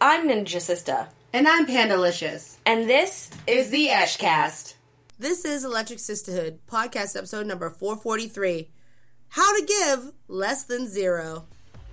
I'm Ninja Sista. And I'm Pandalicious. And this is the Eshcast. This is Electric Sisterhood, podcast episode number 443. How to give less than zero.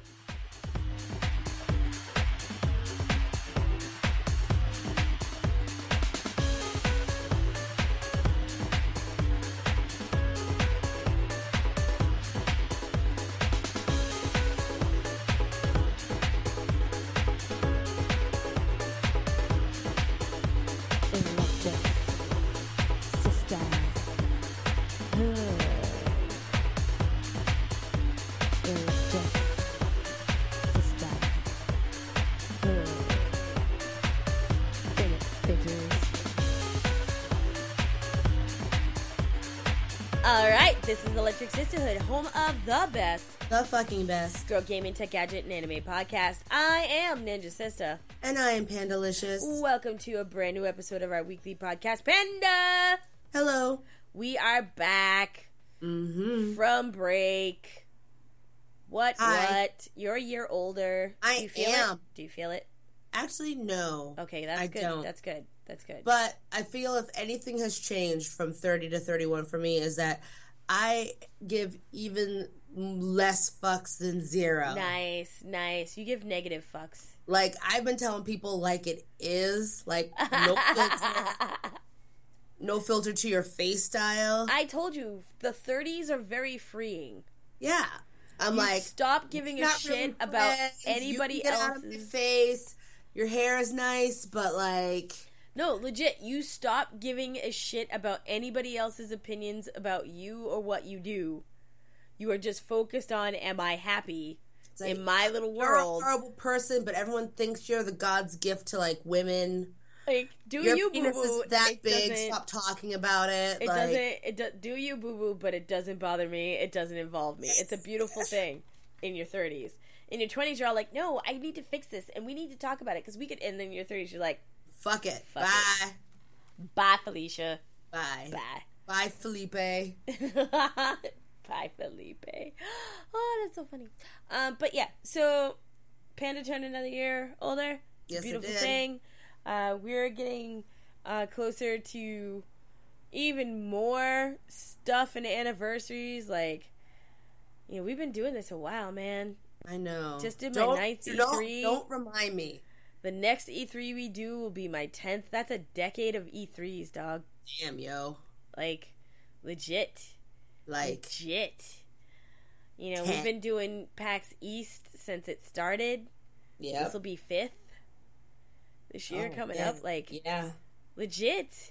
Alright, this is Electric Sisterhood, home of the best. The fucking best. Girl gaming, tech gadget, and anime podcast. I am Ninja Sista. And I am Pandalicious. Welcome to a brand new episode of our weekly podcast, Panda! Hello. We are back from break. What? You're a year older. I Do you feel am. It? Do you feel it? Actually, no. Okay, that's good. Don't. That's good. That's good. But I feel if anything has changed from 30 to 31 for me is that I give even less fucks than zero. Nice. You give negative fucks. Like, I've been telling people like it is. Like, no filter. No filter to your face style. I told you, the 30s are very freeing. Yeah. I'm like, stop giving a shit really about anybody you can get else's. Out of my face. Your hair is nice, but like... No, legit, you stop giving a shit about anybody else's opinions about you or what you do. You are just focused on, am I happy like, in my little world? You're a horrible person, but everyone thinks you're the God's gift to, like, women. Like, do your you, penis boo-boo. is that big, stop talking about it. Do you, boo-boo, but it doesn't bother me. It doesn't involve me. It's a beautiful thing in your 30s. In your 20s, you're all like, no, I need to fix this, and we need to talk about it, because we could, and then in your 30s, you're like, fuck it. Fuck Bye. It. Bye, Felicia. Bye. Bye. Bye, Felipe. Bye, Felipe. Oh, that's so funny. But yeah, so Panda turned another year older. It's yes, a beautiful it did. thing. We're getting closer to even more stuff and anniversaries. Like, you know, we've been doing this a while, man. I know. Just did my ninth E3. Don't remind me. The next E3 we do will be my 10th. That's a decade of E3s, dog. Damn, yo. Like, legit. You know, we've been doing PAX East since it started. Yeah. This will be 5th this year coming up. Like, yeah. Legit.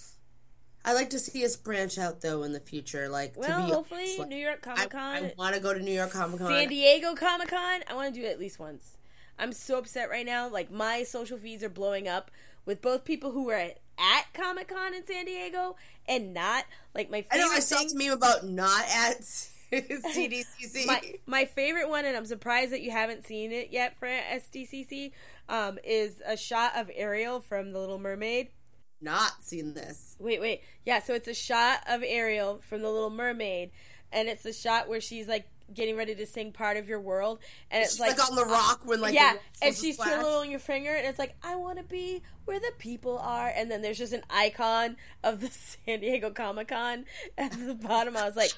I like to see us branch out, though, in the future. Like, well, to be hopefully, honest, like, New York Comic Con. I want to go to New York Comic Con. San Diego Comic Con. I want to do it at least once. I'm so upset right now. Like, my social feeds are blowing up with both people who were at Comic Con in San Diego and not. Like, my favorite I saw a meme about not at CDCC. My favorite one, and I'm surprised that you haven't seen it yet for SDCC, is a shot of Ariel from The Little Mermaid. Not seen this. Wait. Yeah, so it's a shot of Ariel from The Little Mermaid, and it's a shot where she's, like, getting ready to sing Part of Your World, and it's she's like on the rock when, like, yeah, and she's twiddling your finger, and it's like, I want to be where the people are, and then there's just an icon of the San Diego Comic Con at the bottom. I was like,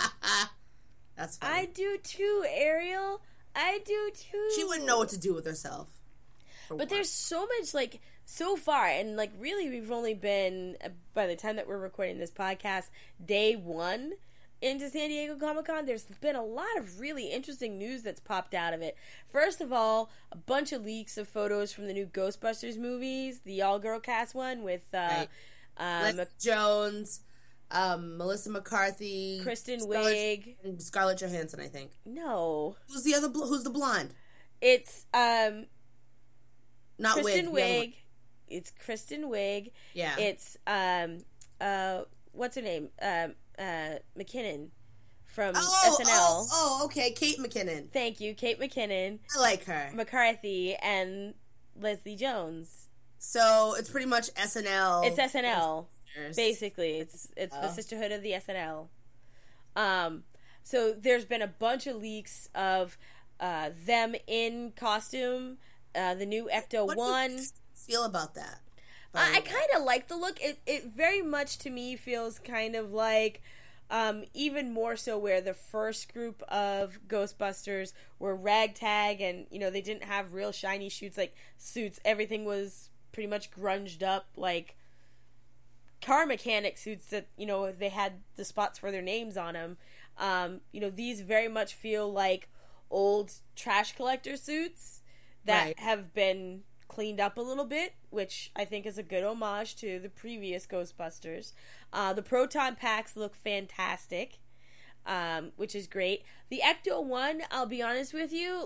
that's funny. I do too, Ariel. I do too. She wouldn't know what to do with herself. But there's so much, like, so far, and, like, really we've only been, by the time that we're recording this podcast, day one into San Diego Comic-Con. There's been a lot of really interesting news that's popped out of it. First of all, a bunch of leaks of photos from the new Ghostbusters movies, the all-girl cast one with Liz Jones, Melissa McCarthy, Kristen Wiig, and Scarlett Johansson, I think. No. Who's the blonde? It's not Kristen Wiig. It's Kristen Wiig. Yeah. It's what's her name? McKinnon from SNL. Oh, okay. Kate McKinnon. Thank you, Kate McKinnon. I like her. McCarthy and Leslie Jones. So it's pretty much SNL. It's SNL. Basically, it's the sisterhood of the SNL. So there's been a bunch of leaks of them in costume The new Ecto What 1. do you feel about that? I kind of like the look. It very much to me feels kind of like, even more so where the first group of Ghostbusters were ragtag and, they didn't have real shiny suits. Everything was pretty much grunged up, like car mechanic suits that, they had the spots for their names on them. These very much feel like old trash collector suits that have been cleaned up a little bit, which I think is a good homage to the previous Ghostbusters. The proton packs look fantastic, which is great. The Ecto 1, I'll be honest with you,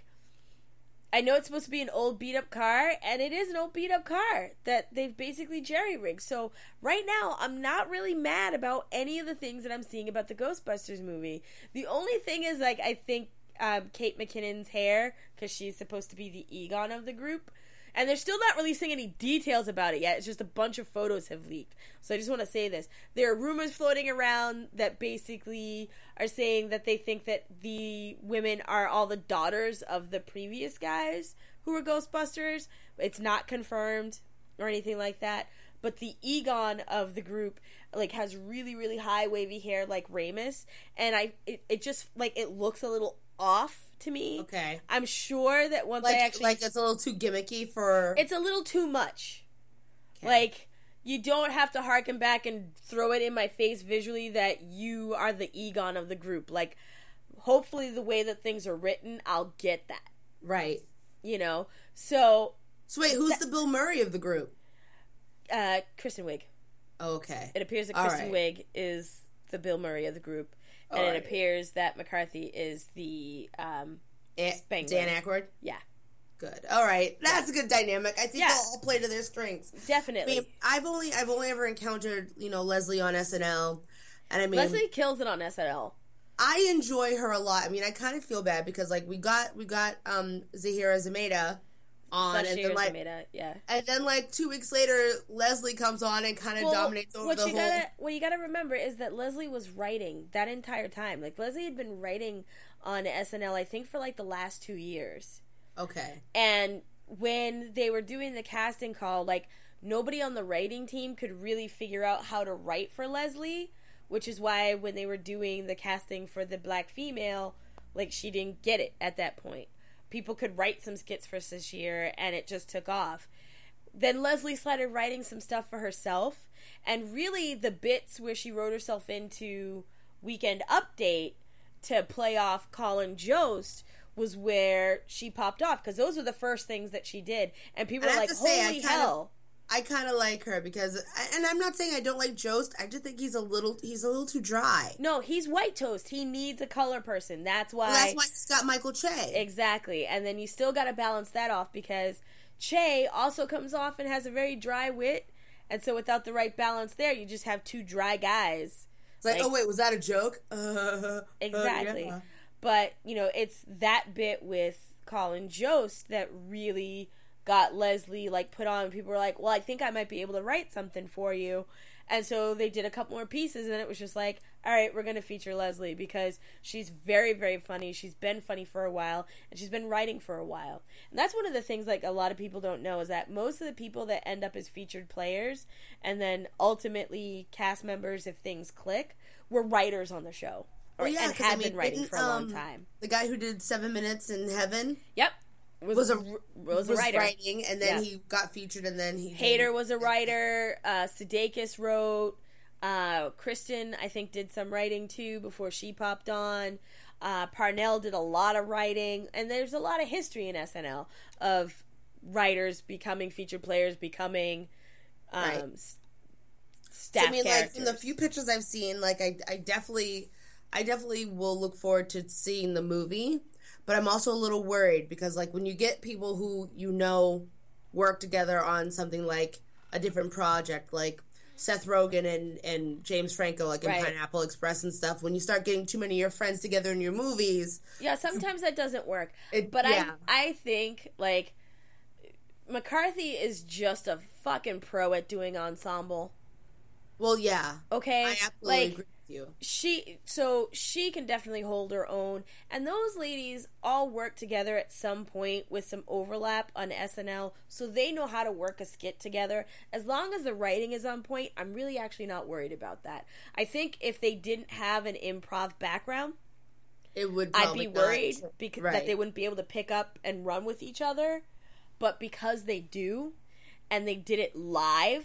I know it's supposed to be an old beat-up car, and it is an old beat-up car that they've basically jerry-rigged. So right now, I'm not really mad about any of the things that I'm seeing about the Ghostbusters movie. The only thing is, I think Kate McKinnon's hair, because she's supposed to be the Egon of the group. And they're still not releasing any details about it yet. It's just a bunch of photos have leaked. So I just want to say this. There are rumors floating around that basically are saying that they think that the women are all the daughters of the previous guys who were Ghostbusters. It's not confirmed or anything like that. But the Egon of the group, has really, really high wavy hair like Ramus. And it just, it looks a little off to me. Okay. I'm sure that once I actually... it's a little too gimmicky for... It's a little too much. Okay. You don't have to harken back and throw it in my face visually that you are the Egon of the group. Hopefully the way that things are written, I'll get that. Right. So wait, who's the Bill Murray of the group? Kristen Wiig. Oh, okay. It appears that Kristen Wiig is the Bill Murray of the group. And it appears that McCarthy is the Spengler. Dan Aykroyd? Yeah. Good. All right. That's a good dynamic. I think they'll all play to their strengths. Definitely. I've only ever encountered, Leslie on SNL. And Leslie kills it on SNL. I enjoy her a lot. I kind of feel bad because we got Zahira Zameda on, and then yeah. And then 2 weeks later, Leslie comes on and kind of dominates over the whole. What you gotta remember is that Leslie was writing that entire time. Leslie had been writing on SNL, I think, for the last 2 years. Okay. And when they were doing the casting call, nobody on the writing team could really figure out how to write for Leslie, which is why when they were doing the casting for the black female, she didn't get it at that point. People could write some skits for Sashir, and it just took off. Then Leslie started writing some stuff for herself, and really the bits where she wrote herself into Weekend Update to play off Colin Jost was where she popped off, because those were the first things that she did, and people were like, holy hell. I kind of like her because, and I'm not saying I don't like Jost. I just think he's a little too dry. No, he's white toast. He needs a color person. That's why. Well, that's why he's got Michael Che. Exactly, and then you still got to balance that off because Che also comes off and has a very dry wit, and so without the right balance there, you just have two dry guys. It's oh wait, was that a joke? Exactly, yeah. But it's that bit with Colin Jost that really got Leslie put on. People were like, well, I think I might be able to write something for you. And so they did a couple more pieces, and it was just all right, we're going to feature Leslie because she's very, very funny. She's been funny for a while, and she's been writing for a while. And that's one of the things a lot of people don't know is that most of the people that end up as featured players and then ultimately cast members if things click were writers on the show. And had been writing for a long time. The guy who did 7 Minutes in Heaven? Yep. Was a writer. Writing, and then he got featured, and then he... Hader was a writer. Sudeikis wrote. Kristen, I think, did some writing, too, before she popped on. Parnell did a lot of writing. And there's a lot of history in SNL of writers becoming featured players, becoming staff characters. From the few pictures I've seen, I definitely will look forward to seeing the movie. But I'm also a little worried because, when you get people who work together on something like a different project, like Seth Rogen and James Franco, in Pineapple Express and stuff, when you start getting too many of your friends together in your movies... Yeah, sometimes that doesn't work. I think, McCarthy is just a fucking pro at doing ensemble. Well, yeah. Okay? I absolutely agree. you. She can definitely hold her own, and those ladies all work together at some point with some overlap on SNL, so they know how to work a skit together. As long as the writing is on point, I'm really actually not worried about that. I think if they didn't have an improv background, it would. I'd be worried because that they wouldn't be able to pick up and run with each other, but because they do, and they did it live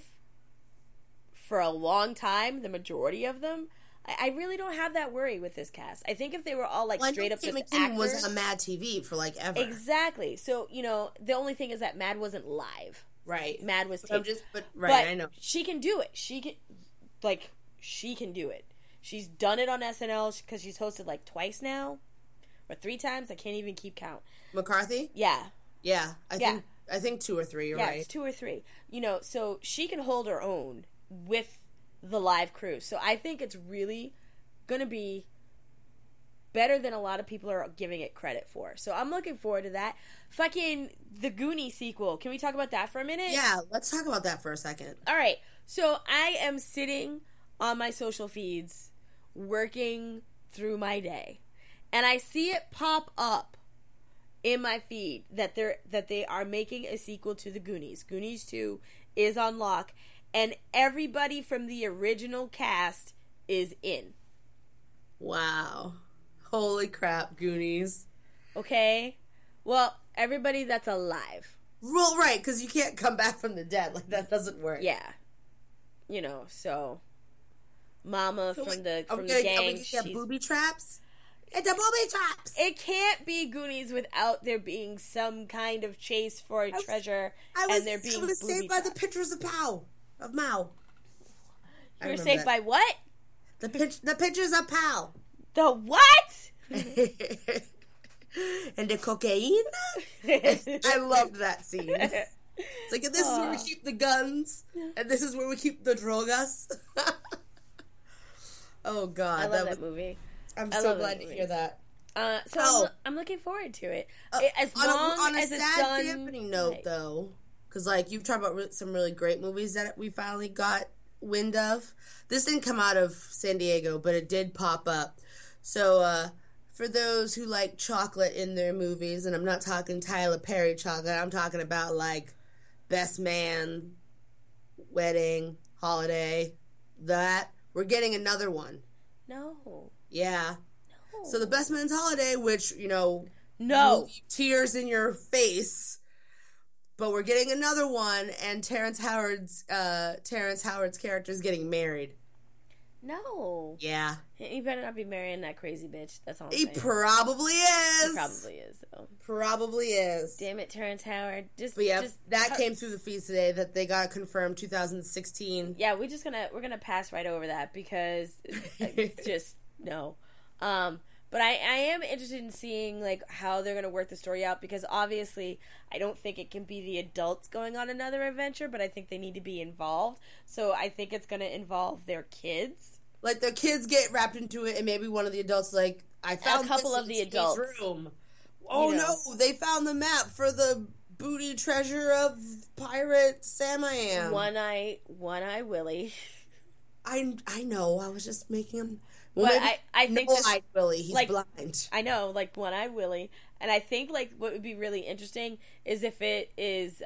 for a long time, the majority of them, I really don't have that worry with this cast. I think if they were all like straight up just actors, was on Mad TV for like ever. Exactly. So the only thing is that Mad wasn't live. Right. Mad was taped. But I know she can do it. She can do it. She's done it on SNL because she's hosted like twice now, or 3 times. I can't even keep count. McCarthy. Yeah. Yeah. I think 2 or 3. You're right. It's 2 or 3. So she can hold her own with the live crew. So I think it's really gonna be better than a lot of people are giving it credit for. So I'm looking forward to that. Fucking the Goonies sequel. Can we talk about that for a minute? Yeah, let's talk about that for a second. All right. So I am sitting on my social feeds working through my day, and I see it pop up in my feed that they are making a sequel to the Goonies. Goonies 2 is on lock. And everybody from the original cast is in. Wow. Holy crap, Goonies. Okay? Well, everybody that's alive. Well, right, because you can't come back from the dead. Like, that doesn't work. Yeah. So... Mama from the gang. Are we going to get booby traps? It's a booby traps! It can't be Goonies without there being some kind of chase for a treasure and there being booby traps. I was saved by the pictures of Mao. You were saved by what? The pictures of Pal. The what? And the cocaine? I loved that scene. It's like, this is where we keep the guns, and this is where we keep the drogas. Oh, God. I love that movie. I'm so glad to hear that. I'm looking forward to it. As long as it's done. On a sad dampening note, though, because you've talked about some really great movies that we finally got wind of. This didn't come out of San Diego, but it did pop up. So for those who like chocolate in their movies, and I'm not talking Tyler Perry chocolate, I'm talking about like Best Man, Wedding, Holiday, that. We're getting another one. No. Yeah. No. So the Best Man's Holiday, which, no, will leave tears in your face. But we're getting another one, and Terrence Howard's character is getting married. No. Yeah. He better not be marrying that crazy bitch. That's all I'm saying. He probably is. He probably is, though. Probably is. Damn it, Terrence Howard. That came through the feed today that they got confirmed 2016. Yeah, we're gonna pass right over that because just no. But I am interested in seeing like how they're gonna work the story out, because obviously I don't think it can be the adults going on another adventure, but I think they need to be involved. So I think it's gonna involve their kids. Like their kids get wrapped into it, and maybe one of the adults I found a couple of the adults room. Oh no, they found the map for the booty treasure of Pirate Sam I Am. One eye Willie. I know. I was just making him. Well, but I think no-eyed Willie. He's blind. I know, like one-eyed Willie, and I think like what would be really interesting is if it is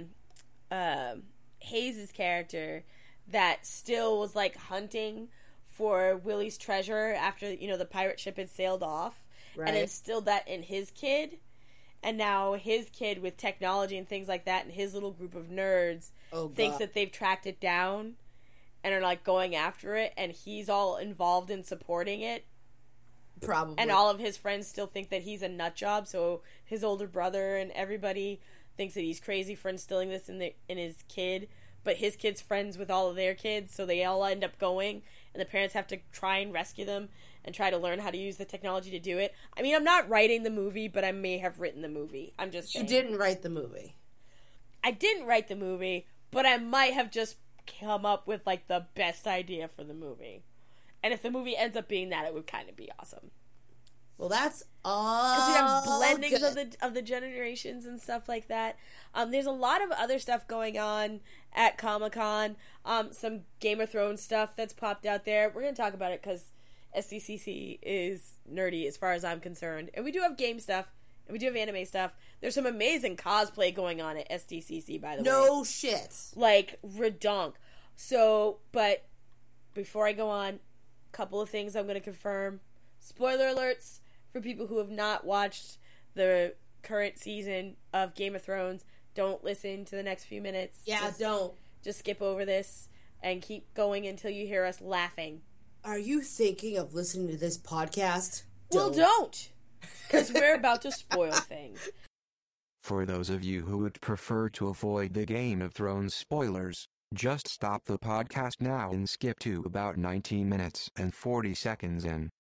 Hayes' character that still was like hunting for Willie's treasure after the pirate ship had sailed off, right, and instilled that in his kid, and now his kid with technology and things like that, and his little group of nerds thinks that they've tracked it down and are like going after it, and he's all involved in supporting it. Probably. And all of his friends still think that he's a nut job, so his older brother and everybody thinks that he's crazy for instilling this in his kid, but his kid's friends with all of their kids, so they all end up going, and the parents have to try and rescue them and try to learn how to use the technology to do it. I mean, I'm not writing the movie, but I may have written the movie. I'm just saying. You didn't write the movie. I didn't write the movie, but I might have just come up with like the best idea for the movie. And if the movie ends up being that, it would kind of be awesome. Well, that's all. Because we have blendings good. of the generations and stuff like that. There's a lot of other stuff going on at Comic-Con. Some Game of Thrones stuff that's popped out there. We're going to talk about it because SDCC is nerdy as far as I'm concerned. And we do have game stuff. And we do have anime stuff. There's some amazing cosplay going on at SDCC, by the way. No shit. Like, redonk. So, but before I go on, a couple of things I'm going to confirm. Spoiler alerts for people who have not watched the current season of Game of Thrones. Don't listen to the next few minutes. Yeah, don't. Just skip over this and keep going until you hear us laughing. Are you thinking of listening to this podcast? Well, don't. Because we're about to spoil things. For those of you who would prefer to avoid the Game of Thrones spoilers, just stop the podcast now and skip to about 19 minutes and 40 seconds in.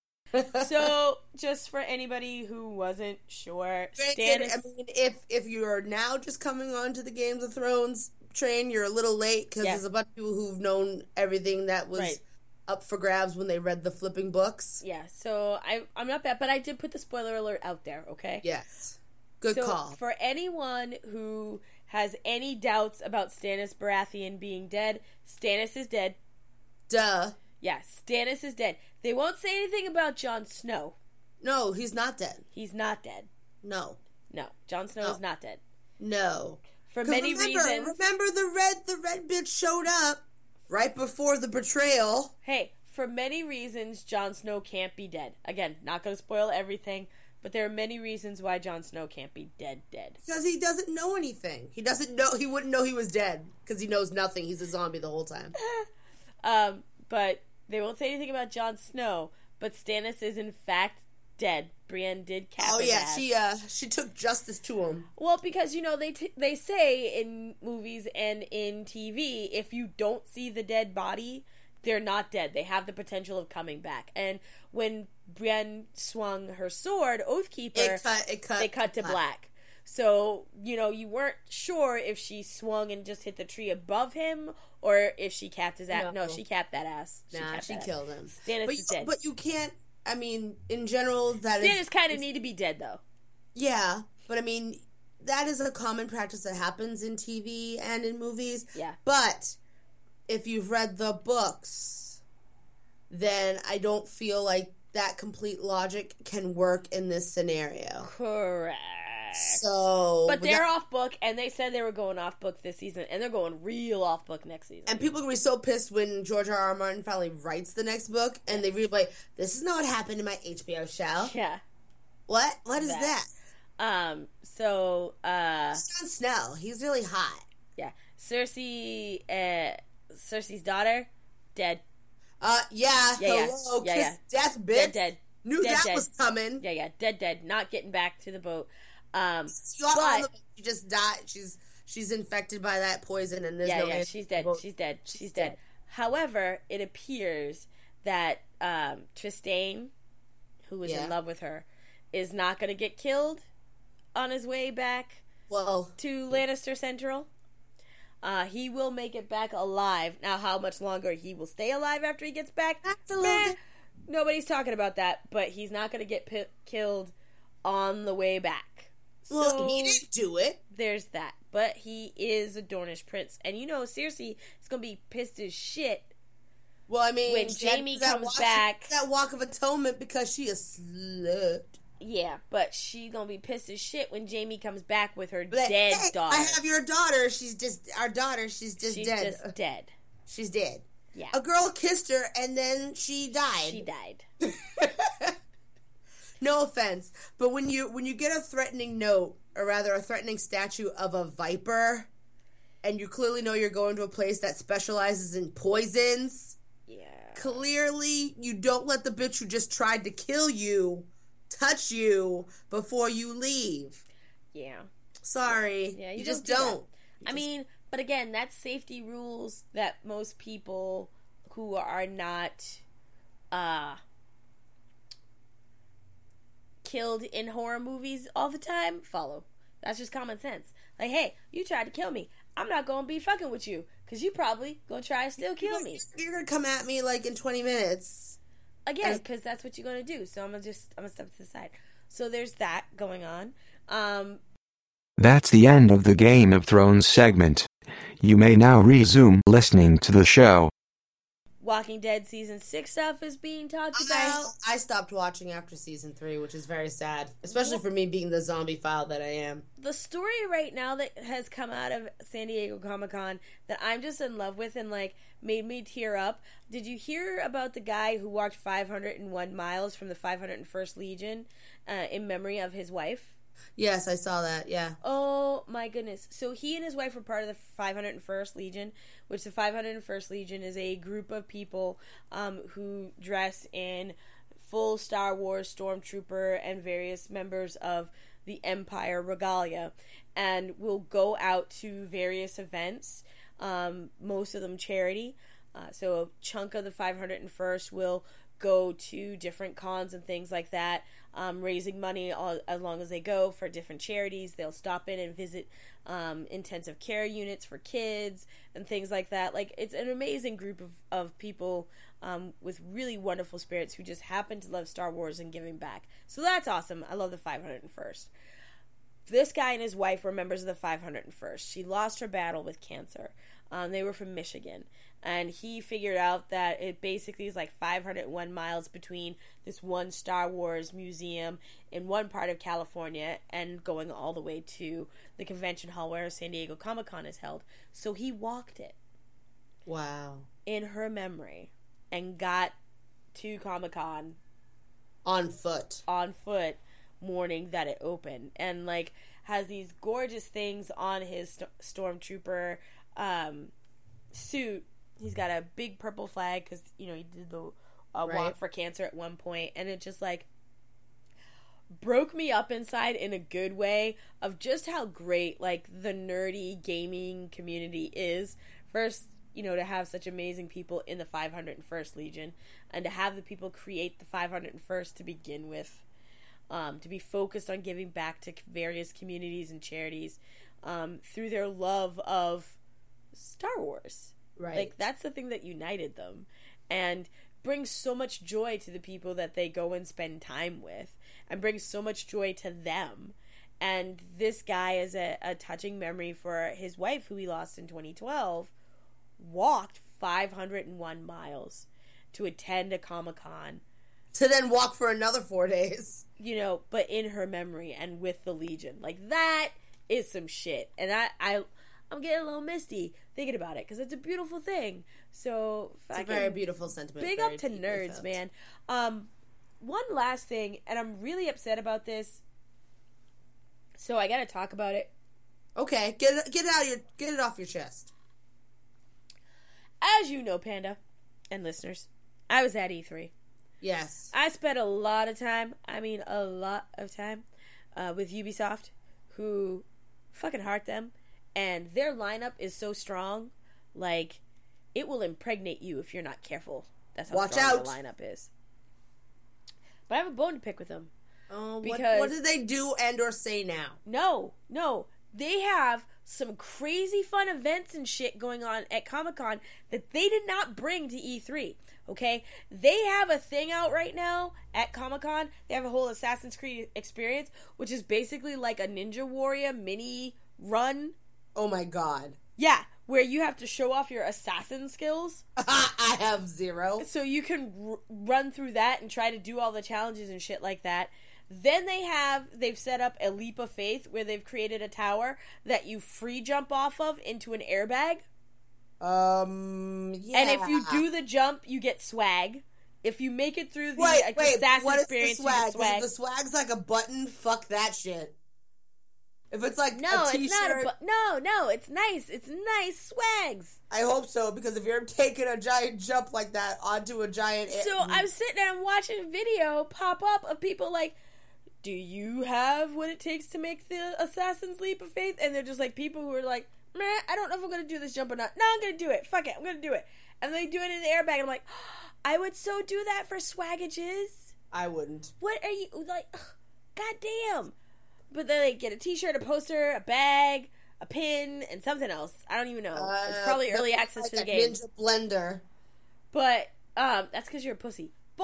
So, just for anybody who wasn't sure, Granted, I mean, if you're now just coming onto the Games of Thrones train, you're a little late because there's a bunch of people who've known everything that was up for grabs when they read the flipping books. Yeah, so I'm not bad, but I did put the spoiler alert out there, okay? Yes. Good call. For anyone who has any doubts about Stannis Baratheon being dead, Stannis is dead. Duh. Yeah, Stannis is dead. They won't say anything about Jon Snow. No, he's not dead. He's not dead. No. No, Jon Snow is not dead. No. For many reasons. Remember the red bitch showed up right before the betrayal. Hey, for many reasons, Jon Snow can't be dead. Again, not going to spoil everything, but there are many reasons why Jon Snow can't be dead. Because he doesn't know anything. He wouldn't know he was dead because he knows nothing. He's a zombie the whole time. But they won't say anything about Jon Snow, but Stannis is in fact dead. Brienne did cap his ass. She took justice to him. Well, because, they say in movies and in TV, if you don't see the dead body, they're not dead. They have the potential of coming back. And when Brienne swung her sword, Oathkeeper, they cut to black. So, you weren't sure if she swung and just hit the tree above him or if she capped his ass. No, she capped that ass. She killed him. Stannis is dead. But you can't, I mean, in general, Stannis kind of need to be dead, though. Yeah, but I mean, that is a common practice that happens in TV and in movies. Yeah. But if you've read the books, then I don't feel like that complete logic can work in this scenario. Correct. So, but they're off book, and they said they were going off book this season, and they're going real off book next season. And people are going to be so pissed when George R.R. Martin finally writes the next book, and they read like, "This is not what happened in my HBO show." Yeah. What? What is that? Jon Snow, he's really hot. Yeah. Cersei's daughter, dead. Hello, kiss death, bitch. Dead. Knew that was coming. Yeah, dead. Not getting back to the boat. She just died. She's infected by that poison, and there's no. She's dead. She's dead. However, it appears that Trystane, who was in love with her, is not going to get killed on his way back. To Lannister Central. He will make it back alive. Now, how much longer he will stay alive after he gets back? Nobody's talking about that, but he's not going to get killed on the way back. Well, he didn't do it. There's that. But he is a Dornish prince. And Cersei is going to be pissed as shit. Well, I mean, when Jaime comes back. That walk of atonement because she is slut. Yeah, but she's going to be pissed as shit when Jaime comes back with her dead daughter. I have your daughter. She's just dead. She's just dead. She's dead. Yeah. A girl kissed her and then she died. No offense, but when you get a threatening note, or rather a threatening statue of a viper, and you clearly know you're going to a place that specializes in poisons, clearly you don't let the bitch who just tried to kill you touch you before you leave. Yeah. Sorry. Yeah, you just don't. But again, that's safety rules that most people who are not killed in horror movies all the time follow. That's just common sense. Like, hey, you tried to kill me. I'm not going to be fucking with you because you probably going to try to still kill me. You're going to come at me like in 20 minutes. again, because that's what you're gonna do. So I'm gonna step to the side. So there's that going on. That's the end of the Game of Thrones segment. You may now resume listening to the show. Walking Dead season 6 stuff is being talked about. I stopped watching after season 3, which is very sad, especially for me being the zombie file that I am. The story right now that has come out of San Diego Comic-Con that I'm just in love with and like made me tear up. Did you hear about the guy who walked 501 miles from the 501st Legion in memory of his wife? Yes, I saw that, yeah. Oh my goodness. So he and his wife were part of the 501st Legion, which the 501st Legion is a group of people who dress in full Star Wars Stormtrooper and various members of the Empire regalia and will go out to various events, most of them charity. So a chunk of the 501st will go to different cons and things like that, raising money as long as they go for different charities. They'll stop in and visit intensive care units for kids and things like that. Like, it's an amazing group of people with really wonderful spirits who just happen to love Star Wars and giving back. So that's awesome. I love the 501st. This guy and his wife were members of the 501st. She lost her battle with cancer. They were from Michigan. And he figured out that it basically is like 501 miles between this one Star Wars museum in one part of California and going all the way to the convention hall where San Diego Comic-Con is held. So he walked it. Wow. In her memory. And got to Comic-Con. On foot. Morning that it opened. And like has these gorgeous things on his Stormtrooper suit. He's got a big purple flag because, he did the walk for cancer at one point. And it just, like, broke me up inside in a good way of just how great, like, the nerdy gaming community is. First, to have such amazing people in the 501st Legion. And to have the people create the 501st to begin with. To be focused on giving back to various communities and charities through their love of Star Wars. Right. Like, that's the thing that united them. And brings so much joy to the people that they go and spend time with. And brings so much joy to them. And this guy is a touching memory for his wife, who he lost in 2012, walked 501 miles to attend a Comic-Con. To then walk for another 4 days. But in her memory and with the Legion. Like, that is some shit. And I'm getting a little misty thinking about it because it's a beautiful thing. So it's a very beautiful sentiment. Big up to nerds, man. One last thing, and I'm really upset about this, so I got to talk about it. Okay, get it off your chest. As you know, Panda and listeners, I was at E3. Yes, I spent a lot of time. With Ubisoft, who fucking heart them. And their lineup is so strong, like, it will impregnate you if you're not careful. That's how strong the lineup is. But I have a bone to pick with them. Oh, what did they do and or say now? No. They have some crazy fun events and shit going on at Comic-Con that they did not bring to E3. Okay? They have a thing out right now at Comic-Con. They have a whole Assassin's Creed experience, which is basically like a Ninja Warrior mini run. Oh my god. Yeah, where you have to show off your assassin skills. I have 0. So you can run through that and try to do all the challenges and shit like that. Then they've set up a leap of faith where they've created a tower that you free jump off of into an airbag. Yeah. And if you do the jump, you get swag. If you make it through the assassin experience, you get swag. If the swag's like a button, fuck that shit. If it's like a t-shirt... No, it's nice. It's nice swags. I hope so, because if you're taking a giant jump like that onto a giant... So I'm sitting there and watching a video pop up of people like, do you have what it takes to make the Assassin's Leap of Faith? And they're just like people who are like, meh, I don't know if I'm going to do this jump or not. No, I'm going to do it. Fuck it. I'm going to do it. And they do it in the airbag. And I'm like, I would so do that for swaggages. I wouldn't. What are you, like, goddamn. But then they get a t-shirt, a poster, a bag, a pin, and something else. I don't even know. It's probably early access like to the game. Ninja blender. But, that's because you're a pussy. But,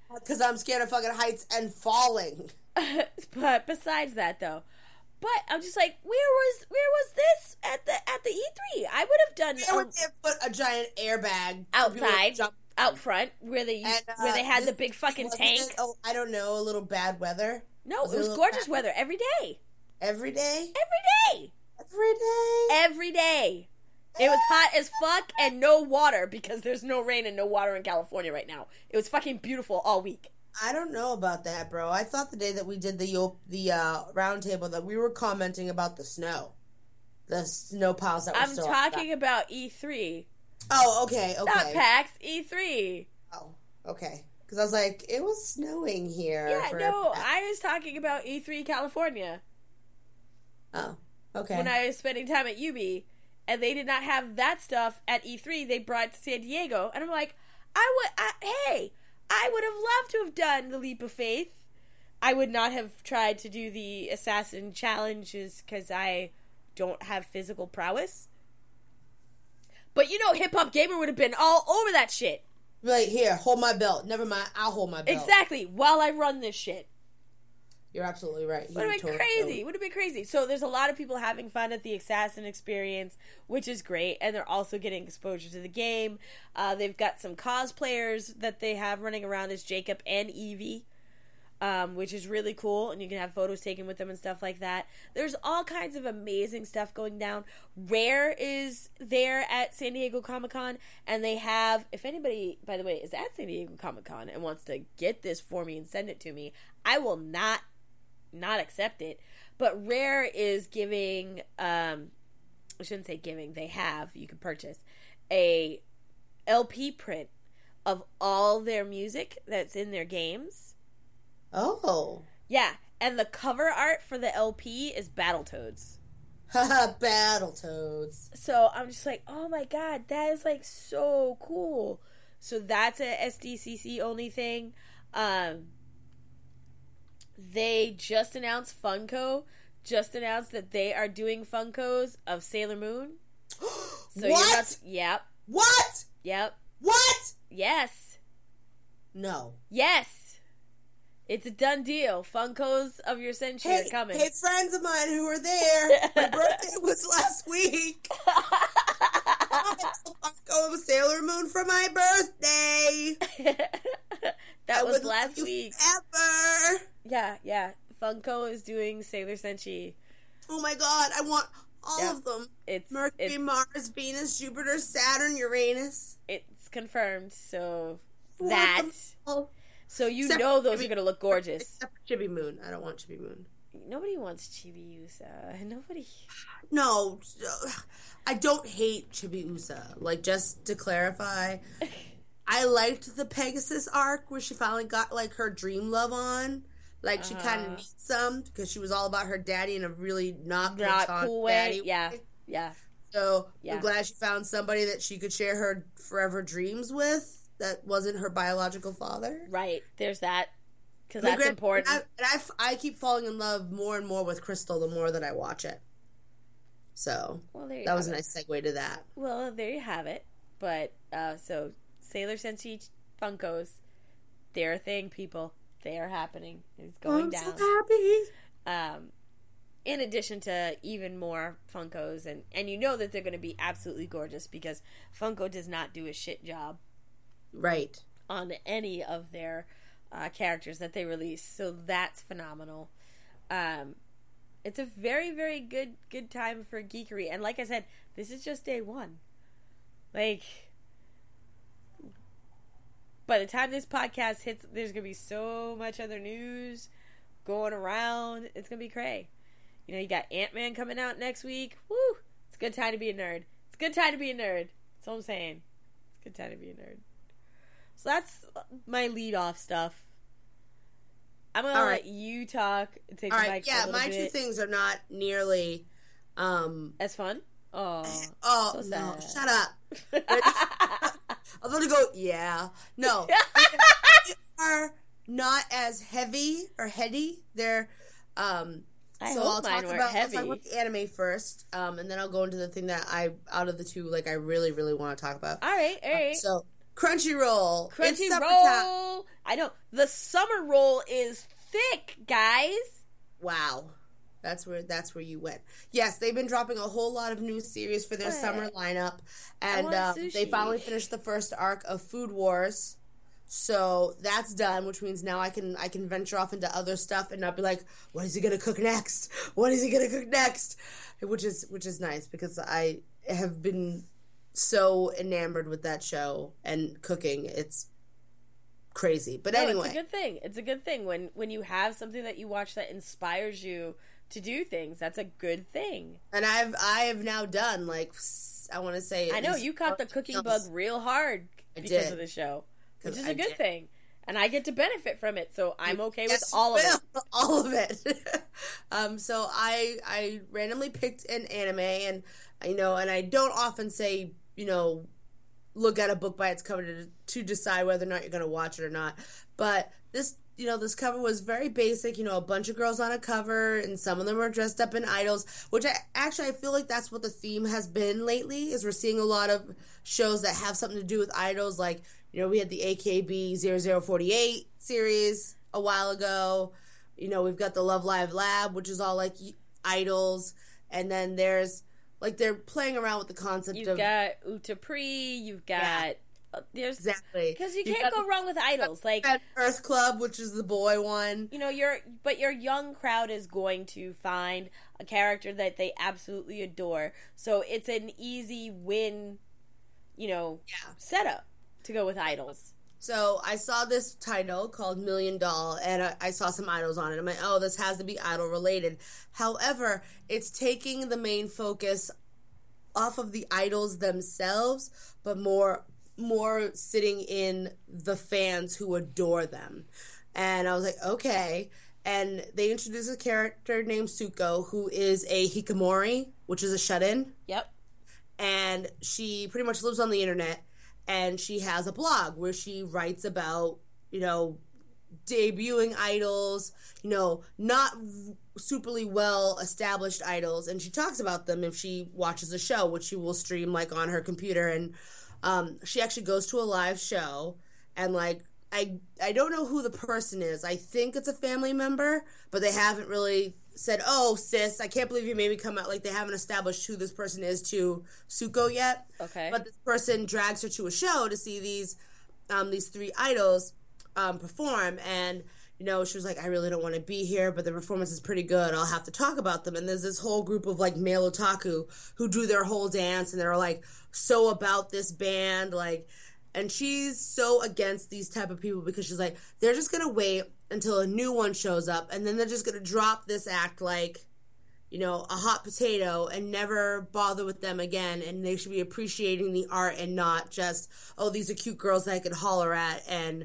Because I'm scared of fucking heights and falling. But besides that, though, but I'm just like, where was this at the E3? I would have done. They would put a giant airbag outside, out front, where they had the big fucking tank. I don't know, a little bad weather. No, it was gorgeous weather every day. Every day. Every day. Every day. Every day. It was hot as fuck and no water because there's no rain and no water in California right now. It was fucking beautiful all week. I don't know about that, bro. I thought the day that we did the round table that we were commenting about the snow piles that were I'm talking about E3. Oh, okay. Not PAX, E3. Oh, okay. Because I was like, it was snowing here. Yeah, no, I was talking about E3 California. Oh, okay. When I was spending time at UB, and they did not have that stuff at E3, they brought it to San Diego, and I'm like, I would have loved to have done the leap of faith. I would not have tried to do the assassin challenges because I don't have physical prowess. But Hip Hop Gamer would have been all over that shit. Right, here, hold my belt. Never mind, I'll hold my belt. Exactly, while I run this shit. You're absolutely right. Would have been crazy. Would have been crazy. So there's a lot of people having fun at the Assassin experience, which is great. And they're also getting exposure to the game. They've got some cosplayers that they have running around as Jacob and Eevee, which is really cool. And you can have photos taken with them and stuff like that. There's all kinds of amazing stuff going down. Rare is there at San Diego Comic-Con. And they have, if anybody, by the way, is at San Diego Comic-Con and wants to get this for me and send it to me, I will not accept it. But Rare is giving I shouldn't say giving, they have, you can purchase a LP print of all their music that's in their games. Oh. Yeah, and the cover art for the LP is Battletoads. Haha, Battletoads. So I'm just like, oh my god, that is like so cool. So that's a SDCC only thing. They just announced Funko that they are doing Funkos of Sailor Moon. So what? Yep. What? Yep. What? Yes. No. Yes. It's a done deal. Funkos of your century are coming. Hey, friends of mine who were there. My birthday was last week. I had a Funko of Sailor Moon for my birthday. That was last week. Ever. Yeah. Funko is doing Sailor Senshi. Oh my god, I want all of them. It's Mercury, Mars, Venus, Jupiter, Saturn, Uranus. It's confirmed, so So those are going to look gorgeous. Except for Chibi Moon. I don't want Chibi Moon. Nobody wants Chibi-Usa. Nobody. No, I don't hate Chibi-Usa. Like, just to clarify, I liked the Pegasus arc where she finally got, like, her dream love on. Like, she kind of needs some because she was all about her daddy in a really not cool way. Yeah. So, I'm glad she found somebody that she could share her forever dreams with that wasn't her biological father. Right. There's that. Because that's important. I keep falling in love more and more with Crystal the more that I watch it. So, that was a nice segue to that. Well, there you have it. But, so, Sailor Senshi Funkos, they're a thing, people. They are happening. It's going down. I'm so happy. In addition to even more Funkos, and you know that they're going to be absolutely gorgeous because Funko does not do a shit job. Right. On any of their characters that they release. So that's phenomenal. It's a very, very good time for geekery. And like I said, this is just day one. Like, by the time this podcast hits, there's going to be so much other news going around. It's going to be cray. You know, you got Ant-Man coming out next week. Woo! It's a good time to be a nerd. It's a good time to be a nerd. That's all I'm saying. It's a good time to be a nerd. So that's my lead-off stuff. I'm going to let you talk. Take the mic for a little my bit. 2 things are not nearly... as fun? Oh, so no. sad. Shut up. I'm going to go, yeah. No. They are not as heavy or heady. They're... I'll talk about the anime first, and then I'll go into the thing that out of the 2, like, I really, really want to talk about. All right. So, Crunchyroll. It's summertime. Crunchyroll. I know. The summer roll is thick, guys. Wow. That's where you went. Yes, they've been dropping a whole lot of new series for their summer lineup, and they finally finished the first arc of Food Wars. So that's done, which means now I can venture off into other stuff and not be like, what is he gonna cook next? What is he gonna cook next? Which is nice because I have been so enamored with that show and cooking. It's crazy. But anyway, it's a good thing. It's a good thing when you have something that you watch that inspires you to do things. That's a good thing. And I have now done, like, I want to say, I know you caught the cooking bug real hard because of the show, which is a good thing, and I get to benefit from it. So I'm okay with all of it. All of it. So I randomly picked an anime, and and I don't often say look at a book by its cover to decide whether or not you're going to watch it or not. But this cover was very basic, a bunch of girls on a cover, and some of them are dressed up in idols, which I feel like that's what the theme has been lately, is we're seeing a lot of shows that have something to do with idols. Like, we had the AKB 0048 series a while ago. We've got the Love Live Lab, which is all like idols. And then there's, like, they're playing around with the concept You've got Utapri, you've got... There's exactly, because you can't go wrong with idols. Like Earth Club, which is the boy one. Your young crowd is going to find a character that they absolutely adore. So it's an easy win, setup to go with idols. So I saw this title called Million Doll, and I saw some idols on it. I'm like, oh, this has to be idol related. However, it's taking the main focus off of the idols themselves, but more sitting in the fans who adore them. And I was like, okay. And they introduced a character named Tsuko, who is a hikikomori, which is a shut-in. Yep. And she pretty much lives on the internet, and she has a blog where she writes about, debuting idols, not superly well established idols, and she talks about them if she watches a show, which she will stream like on her computer. And she actually goes to a live show, and like I don't know who the person is. I think it's a family member, but they haven't really said, "Oh, sis, I can't believe you made me come out." Like, they haven't established who this person is to Tsuko yet. Okay. But this person drags her to a show to see these three idols perform, and she was like, I really don't want to be here, but the performance is pretty good. I'll have to talk about them. And there's this whole group of like male otaku who do their whole dance, and they're like so about this band, like, and she's so against these type of people because she's like, they're just gonna wait until a new one shows up, and then they're just gonna drop this act like, a hot potato, and never bother with them again. And they should be appreciating the art and not just, oh, these are cute girls that I could holler at and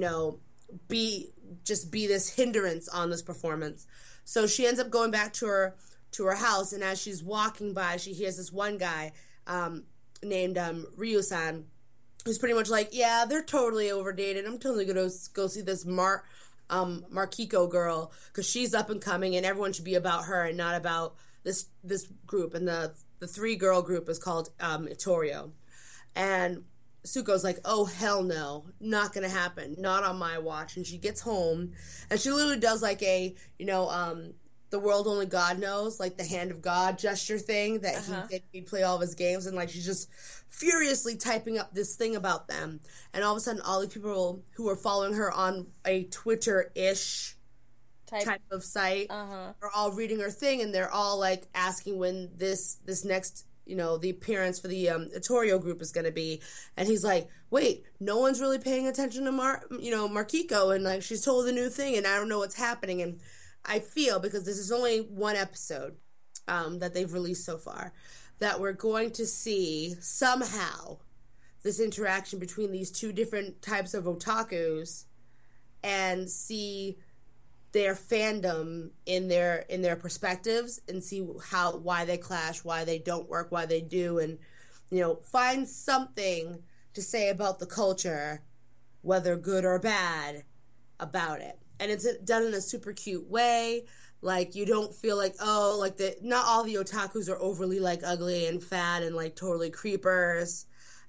be this hindrance on this performance. So she ends up going back to her house, and as she's walking by, she hears this one guy named Ryu-san, who's pretty much like, yeah, they're totally overdated. I'm totally gonna go see this Markiko girl because she's up and coming, and everyone should be about her and not about this group. And the 3-girl group is called Itorio. And Tsuko's like, oh, hell no, not gonna happen, not on my watch. And she gets home, and she literally does like a, the world only God knows, like the hand of God gesture thing that he did. He'd play all of his games, and like she's just furiously typing up this thing about them. And all of a sudden, all the people who are following her on a Twitter-ish type of site are all reading her thing, and they're all like asking when this next, the appearance for the Itorio group is going to be. And he's like, wait, no one's really paying attention to Markiko, and like she's told a new thing, and I don't know what's happening. And I feel, because this is only one episode that they've released so far, that we're going to see somehow this interaction between these two different types of otakus and see their fandom in their perspectives, and see why they clash, why they don't work, why they do, and find something to say about the culture, whether good or bad, about it. And it's done in a super cute way. Like, you don't feel like, oh, like not all the otakus are overly like ugly and fat and like totally creepers.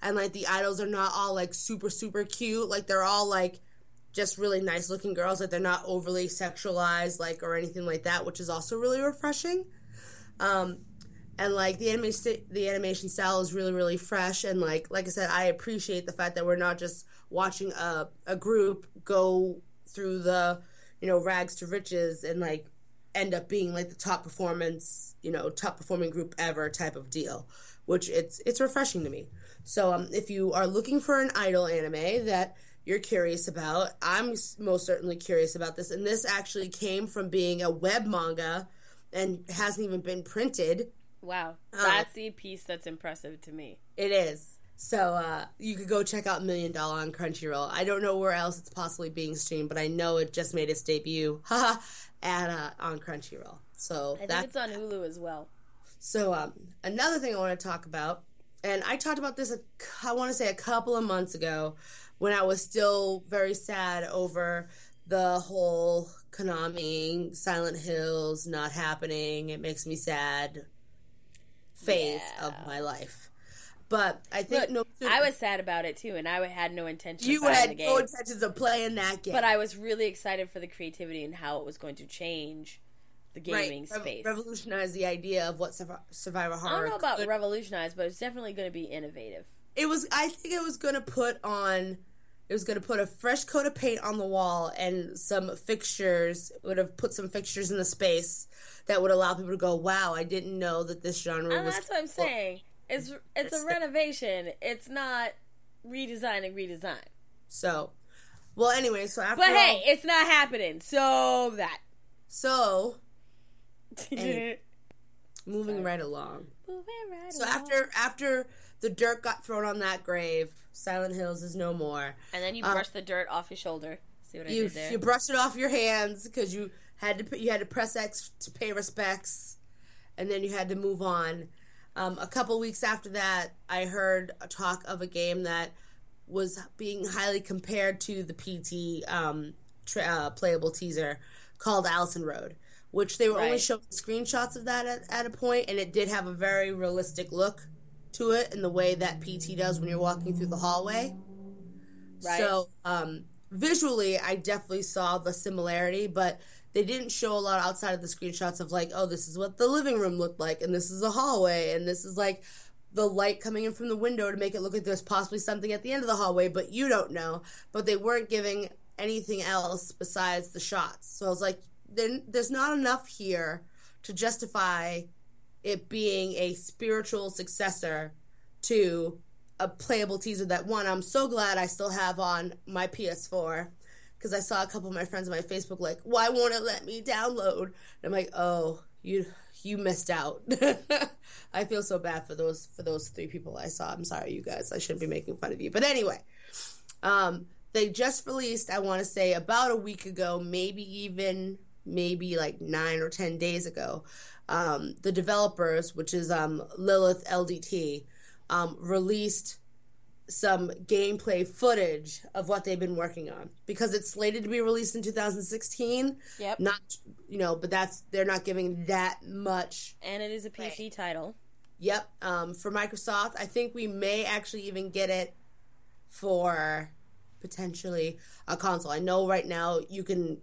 and like the idols are not all like super super cute. Like they're all like just really nice looking girls. Like they're not overly sexualized like or anything like that, which is also really refreshing. And like the animation style is really really fresh, and like I said, I appreciate the fact that we're not just watching a group go through the, you know, rags to riches and like end up being like the top performing group ever type of deal, which it's refreshing to me. So if you are looking for an idol anime that you're curious about, I'm most certainly curious about this, and this actually came from being a web manga and hasn't even been printed. Wow, that's the piece that's impressive to me. It is. So you could go check out $1 Million on Crunchyroll. I don't know where else it's possibly being streamed, but I know it just made its debut on Crunchyroll. So I think it's on Hulu as well. So another thing I want to talk about, and I talked about this, I want to say a couple of months ago, when I was still very sad over the whole Konami Silent Hills not happening. It makes me sad phase of my life. But I think I was sad about it too, and I had no intention of you playing had the game. no intentions of playing that game. But I was really excited for the creativity and how it was going to change the gaming space. Revolutionize the idea of what survivor horror. I don't know about revolutionize, but it's definitely going to be innovative. I think it was going to put a fresh coat of paint on the wall and some fixtures. It would have put some fixtures in the space that would allow people to go, wow, I didn't know that this genre was... That's what I'm saying. It's a renovation. It's not redesign. So, well, anyway, so after But hey, it's not happening. So anyway, moving right along. So after the dirt got thrown on that grave, Silent Hills is no more. And then you brush the dirt off your shoulder. See what I did there? You brushed it off your hands because you had to press X to pay respects, and then you had to move on. A couple weeks after that, I heard a talk of a game that was being highly compared to the PT playable teaser called Allison Road, which they were only showing screenshots of that at a point, and it did have a very realistic look to it in the way that PT does when you're walking through the hallway. Right. So visually, I definitely saw the similarity, but they didn't show a lot outside of the screenshots of like, oh, this is what the living room looked like, and this is a hallway, and this is like the light coming in from the window to make it look like there's possibly something at the end of the hallway, but you don't know. But they weren't giving anything else besides the shots. So I was like, there's not enough here to justify it being a spiritual successor to a playable teaser that, one, I'm so glad I still have on my PS4, because I saw a couple of my friends on my Facebook like, why won't it let me download? And I'm like, oh, you missed out. I feel so bad for those 3 people I saw. I'm sorry, you guys. I shouldn't be making fun of you. But anyway, they just released, I want to say, about a week ago, maybe like 9 or 10 days ago, the developers, which is Lilith LDT, released some gameplay footage of what they've been working on, because it's slated to be released in 2016. Yep. Not, but they're not giving that much. And it is a PC title. Yep. For Microsoft, I think we may actually even get it for potentially a console. I know right now you can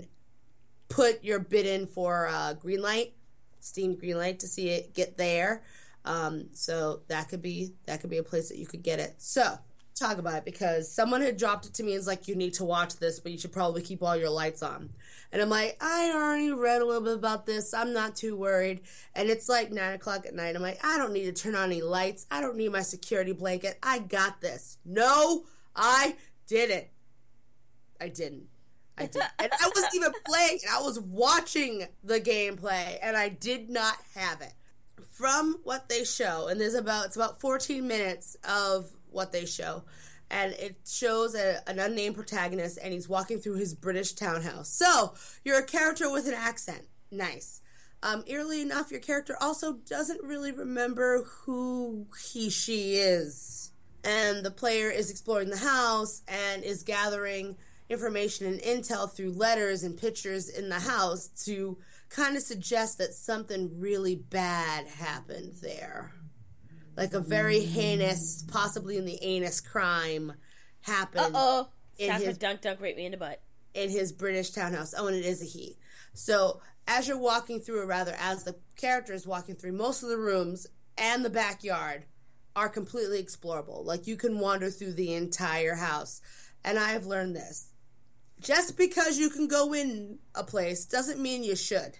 put your bid in for Greenlight, Steam Greenlight, to see it get there. So that could be a place that you could get it. So talk about it, because someone had dropped it to me and was like, you need to watch this, but you should probably keep all your lights on. And I'm like, I already read a little bit about this. I'm not too worried. And it's like 9 o'clock at night. I'm like, I don't need to turn on any lights. I don't need my security blanket. I got this. No, I didn't. I did. And I wasn't even playing it. I was watching the gameplay, and I did not have it. From what they show, and it's about 14 minutes of what they show, and it shows an unnamed protagonist, and he's walking through his British townhouse. So, you're a character with an accent. Nice. Eerily enough, your character also doesn't really remember who she is. And the player is exploring the house and is gathering information and intel through letters and pictures in the house to kind of suggest that something really bad happened there. like a very heinous, possibly in the anus crime happened. Stafford dunk raped me in the butt. In his British townhouse. Oh, and it is a he. So as you're walking through, or rather as the character is walking through, most of the rooms and the backyard are completely explorable. Like, you can wander through the entire house. And I have learned this. Just because you can go in a place doesn't mean you should.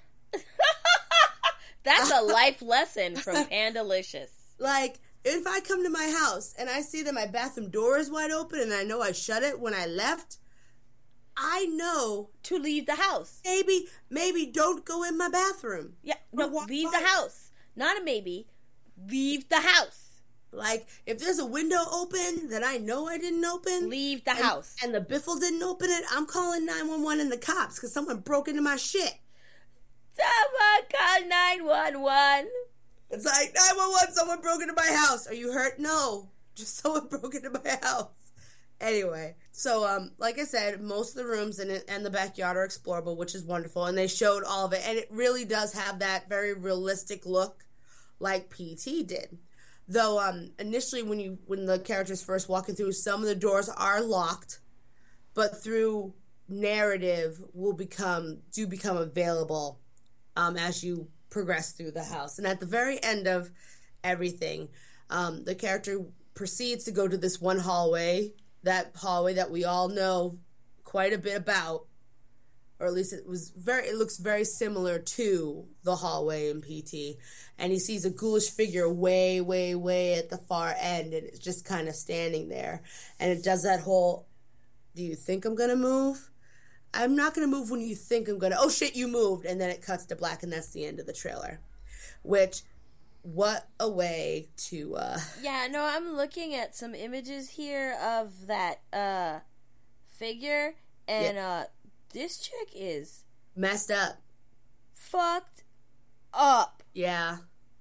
That's a life lesson from Pandalicious. Like, if I come to my house and I see that my bathroom door is wide open and I know I shut it when I left, I know to leave the house. Maybe don't go in my bathroom. Yeah, no, leave the house. Not a maybe. Leave the house. Like, if there's a window open that I know I didn't open, leave the house. And the biffle didn't open it, I'm calling 911 and the cops because someone broke into my shit. Someone call 911. It's like, 911, someone broke into my house. Are you hurt? No. Just someone broke into my house. Anyway, so, like I said, most of the rooms and the backyard are explorable, which is wonderful. And they showed all of it. And it really does have that very realistic look like PT did. Though, initially when the character's first walking through, some of the doors are locked, but through narrative do become available, as you progress through the house. And at the very end of everything, the character proceeds to go to this one hallway, that we all know quite a bit about, or at least it looks very similar to the hallway in PT. And he sees a ghoulish figure way, way, way at the far end, and it's just kind of standing there. And it does that whole, do you think I'm going to move? I'm not going to move when you think I'm going to. Oh, shit, you moved. And then it cuts to black, and that's the end of the trailer. Which, what a way to... Yeah, no, I'm looking at some images here of that figure, and this chick is... messed up. Fucked up. Yeah.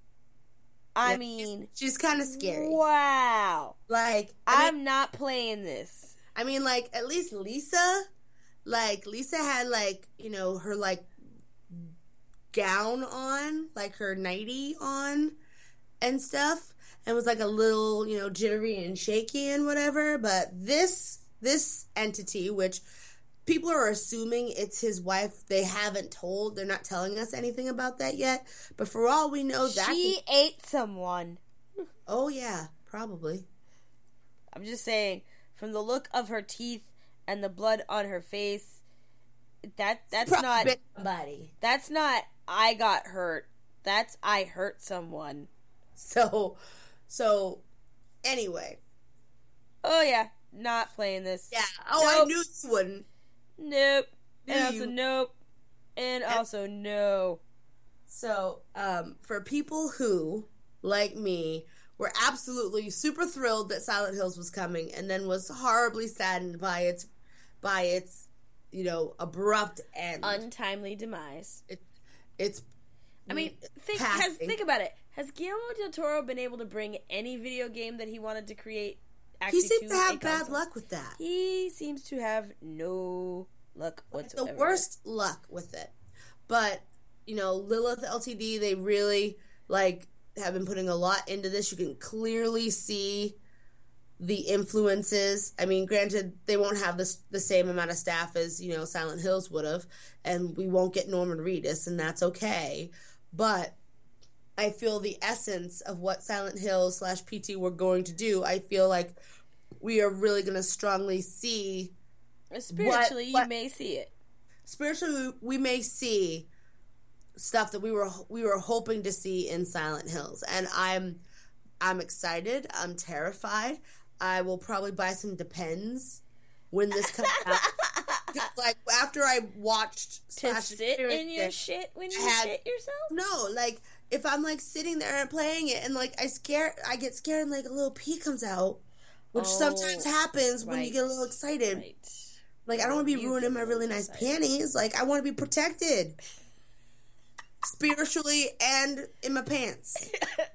I mean... She's kind of scary. Wow. Like... I'm not playing this. I mean, like, at least Lisa... Like, Lisa had, like, you know, her, like, gown on, like, her nightie on and stuff, and was, like, a little, you know, jittery and shaky and whatever, but this entity, which people are assuming it's his wife, they're not telling us anything about that yet, but for all we know, she ate someone. Oh, yeah, probably. I'm just saying, from the look of her teeth and the blood on her face, that's not bit somebody. That's not I got hurt. That's I hurt someone. So anyway. Oh yeah, not playing this. Yeah. Oh, nope. I knew you wouldn't. Nope. And also nope. And also no. So, for people who, like me, were absolutely super thrilled that Silent Hills was coming, and then was horribly saddened by its, you know, abrupt end, untimely demise. It's. I mean, think about it. Has Guillermo del Toro been able to bring any video game that he wanted to create? He seems to have bad luck with that. He seems to have no luck whatsoever. The worst luck with it. But, you know, Lilith Ltd, they really, like, have been putting a lot into this. You can clearly see the influences. I mean, granted, they won't have the same amount of staff as, you know, Silent Hills would have, and we won't get Norman Reedus, and that's okay. But I feel the essence of what Silent Hills / PT were going to do, I feel like we are really going to strongly see. Spiritually, you may see it. Spiritually, we may see stuff that we were hoping to see in Silent Hills, and I'm excited. I'm terrified. I will probably buy some Depends when this comes out. Like, after I watched to sit in your shit when you shit yourself. No, like, if I'm like sitting there and playing it, and like I get scared, and like a little pee comes out, which sometimes happens when you get a little excited. Right. Like, I don't want to be ruining my really nice panties. Like, I want to be protected. Spiritually and in my pants.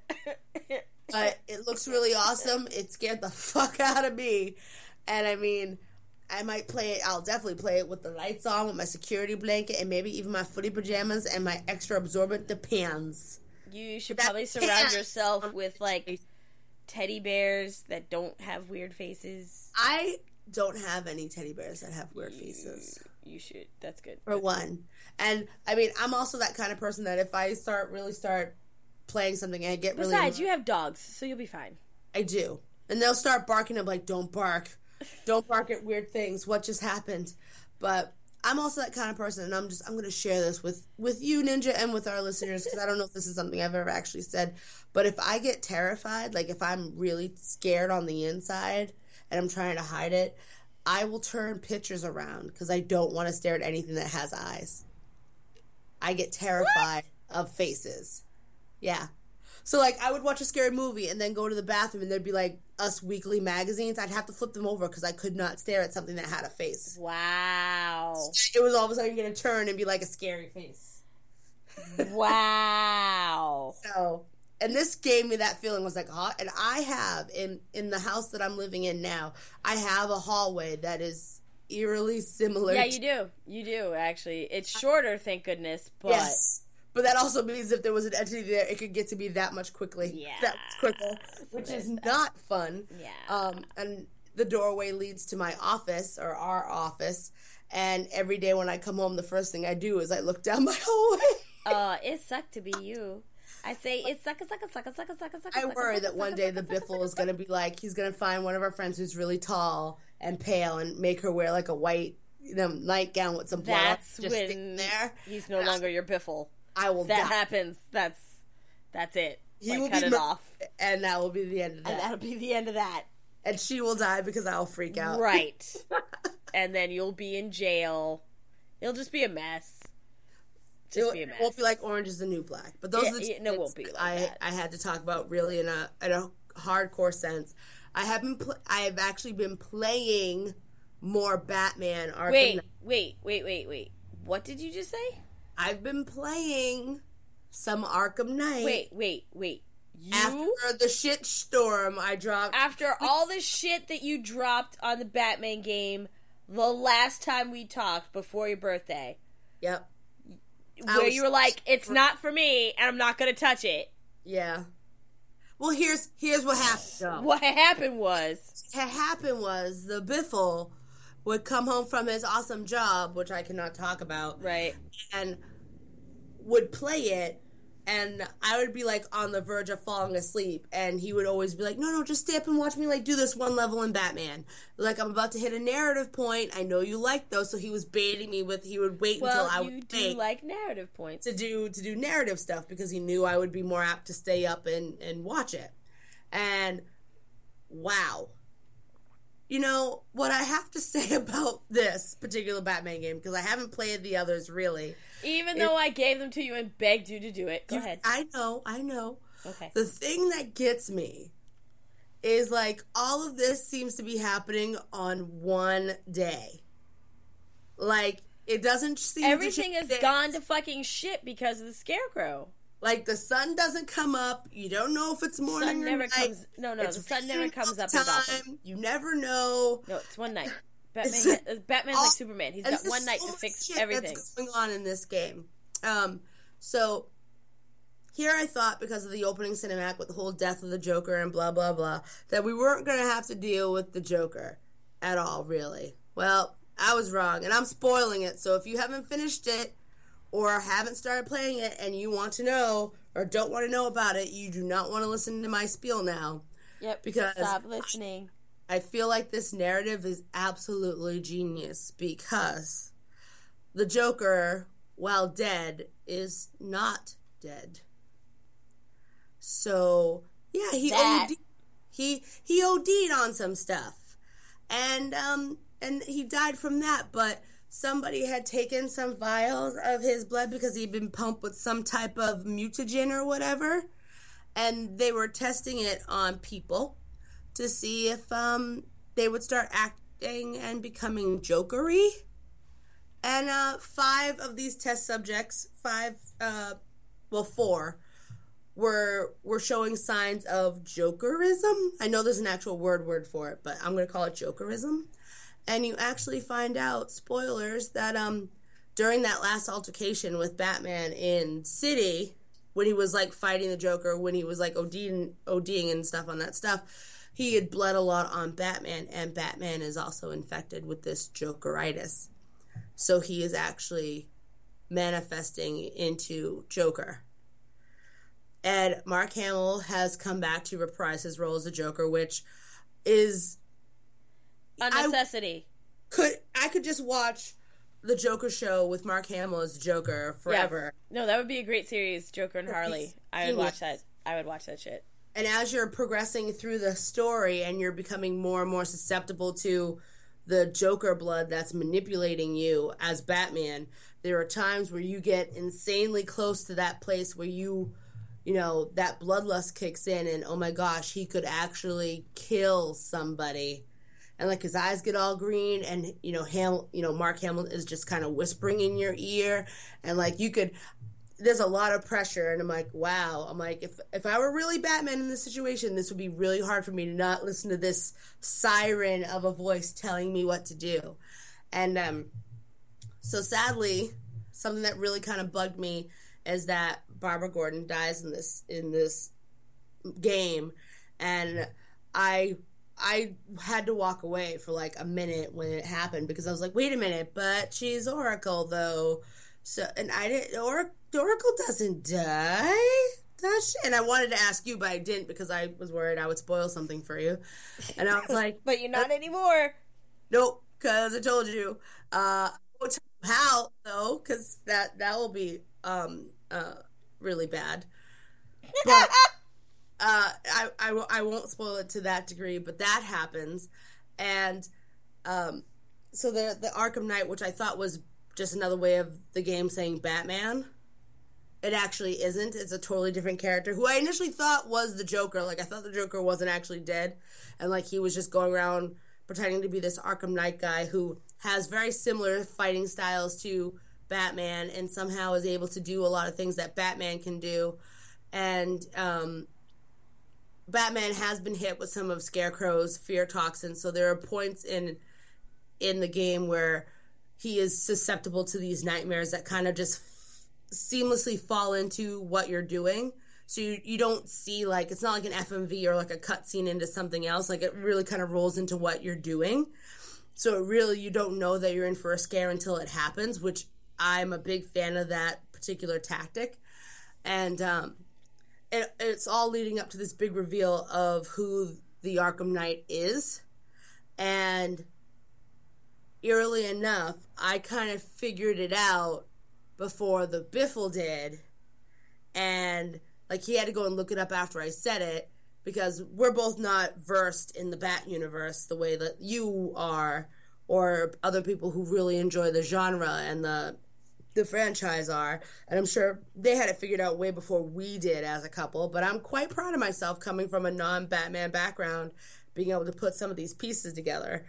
But it looks really awesome. It scared the fuck out of me. And I mean, I might play it. I'll definitely play it with the lights on, with my security blanket, and maybe even my footy pajamas and my extra absorbent Depends. You should probably surround yourself with, like, teddy bears that don't have weird faces? I don't have any teddy bears that have weird faces. You should. That's good. For one. And, I mean, I'm also that kind of person that if I start playing something and I get really... Besides, you have dogs, so you'll be fine. I do. And they'll start barking. I'm like, don't bark. Don't bark at weird things. What just happened? But I'm also that kind of person, and I'm going to share this with you, Ninja, and with our listeners, because I don't know if this is something I've ever actually said. But if I get terrified, like if I'm really scared on the inside and I'm trying to hide it, I will turn pictures around because I don't want to stare at anything that has eyes. I get terrified of faces. Yeah. So, like, I would watch a scary movie and then go to the bathroom and there'd be, like, Us Weekly magazines. I'd have to flip them over because I could not stare at something that had a face. Wow. It was all of a sudden going to turn and be, like, a scary face. Wow. So, and this gave me that feeling. Was like, and I have, in the house that I'm living in now, I have a hallway that is eerily similar. Yeah, you do. You do, actually. It's shorter, thank goodness, but... Yes. But that also means if there was an entity there, it could get to me that much quickly. Yeah. That much quicker, which is not fun. Yeah. And the doorway leads to my office, or our office, and every day when I come home, the first thing I do is I look down my hallway. It sucked to be you. I say, it suck. I worry that one day the Biffle is going to be like, he's going to find one of our friends who's really tall and pale and make her wear like a white nightgown with some blood. That's when there. He's no longer your Biffle. I will that die. happens. That's it. He will cut be it off. And that will be the end of that. And that'll be the end of that. And she will die because I'll freak out. Right. And then you'll be in jail. It'll just be a mess. It won't be like Orange is the New Black. But those are the no, it won't be like that. I had to talk about really in a hardcore sense. I've actually been playing more Batman Arkham Wait. What did you just say? I've been playing some Arkham Knight. Wait. After the shit storm I dropped. After all the shit that you dropped on the Batman game the last time we talked before your birthday. Yep. Where you were like, it's not for me, and I'm not going to touch it. Yeah. Well, here's what happened, though. What happened was the Biffle would come home from his awesome job, which I cannot talk about. Right. And would play it, and I would be, like, on the verge of falling asleep, and he would always be like, no, just stay up and watch me, like, do this one level in Batman. Like, I'm about to hit a narrative point. I know you like those, so he was baiting me with, he would wait until I would you do like narrative points. to do narrative stuff, because he knew I would be more apt to stay up and watch it. And, wow. You know, what I have to say about this particular Batman game, because I haven't played the others, really. Even though I gave them to you and begged you to do it. Go ahead. I know. Okay. The thing that gets me is, like, all of this seems to be happening on one day. Like, it doesn't seem Everything has gone to fucking shit because of the Scarecrow. Like, the sun doesn't come up. You don't know if it's morning or night. The sun never comes up in Gotham. You never know. No, it's one night. Batman's like Superman. He's got one night to fix everything. That's going on in this game. So here I thought, because of the opening cinematic with the whole death of the Joker and blah, blah, blah, that we weren't going to have to deal with the Joker at all, really. Well, I was wrong, and I'm spoiling it. So if you haven't finished it, or haven't started playing it and you want to know or don't want to know about it, you do not want to listen to my spiel now. Yep. Because stop listening. I feel like this narrative is absolutely genius, because the Joker, while dead, is not dead. So, yeah, he OD'd on some stuff. And he died from that, but somebody had taken some vials of his blood because he'd been pumped with some type of mutagen or whatever, and they were testing it on people to see if they would start acting and becoming jokery. And 5 of these test subjects, 4, were showing signs of jokerism. I know there's an actual word for it, but I'm going to call it jokerism. And you actually find out, spoilers, that during that last altercation with Batman in City, when he was like fighting the Joker, when he was like ODing and stuff on that stuff, he had bled a lot on Batman, and Batman is also infected with this Jokeritis. So he is actually manifesting into Joker. And Mark Hamill has come back to reprise his role as the Joker, which is a necessity. I could just watch the Joker show with Mark Hamill as Joker forever. Yeah. No, that would be a great series, Joker and Harley. I would watch that. I would watch that shit. And as you're progressing through the story and you're becoming more and more susceptible to the Joker blood that's manipulating you as Batman, there are times where you get insanely close to that place where you know, that bloodlust kicks in and, oh my gosh, he could actually kill somebody. And, like, his eyes get all green and, Mark Hamill is just kind of whispering in your ear. And, like, there's a lot of pressure. And I'm like, wow. I'm like, if I were really Batman in this situation, this would be really hard for me to not listen to this siren of a voice telling me what to do. And so sadly, something that really kind of bugged me is that Barbara Gordon dies in this game, and I had to walk away for like a minute when it happened because I was like, wait a minute, but she's Oracle though, so and I didn't. Oracle doesn't die, does she? And I wanted to ask you, but I didn't because I was worried I would spoil something for you, and I was like, but you're not anymore. Nope, because I told you. I won't tell you how though, because that will be really bad. But I won't spoil it to that degree, but that happens. And so the Arkham Knight, which I thought was just another way of the game saying Batman, it actually isn't. It's a totally different character who I initially thought was the Joker. Like, I thought the Joker wasn't actually dead, and like he was just going around pretending to be this Arkham Knight guy who has very similar fighting styles to Batman and somehow is able to do a lot of things that Batman can do. And Batman has been hit with some of Scarecrow's fear toxins, so there are points in the game where he is susceptible to these nightmares that kind of just seamlessly fall into what you're doing. So you don't see, like, it's not like an FMV or like a cutscene into something else. Like, it really kind of rolls into what you're doing. So really, you don't know that you're in for a scare until it happens, which I'm a big fan of that particular tactic. And it's all leading up to this big reveal of who the Arkham Knight is. And eerily enough, I kind of figured it out before the Biffle did. And, like, he had to go and look it up after I said it, because we're both not versed in the Bat universe the way that you are, or other people who really enjoy the genre and the franchise are. And I'm sure they had it figured out way before we did as a couple, but I'm quite proud of myself coming from a non-Batman background, being able to put some of these pieces together.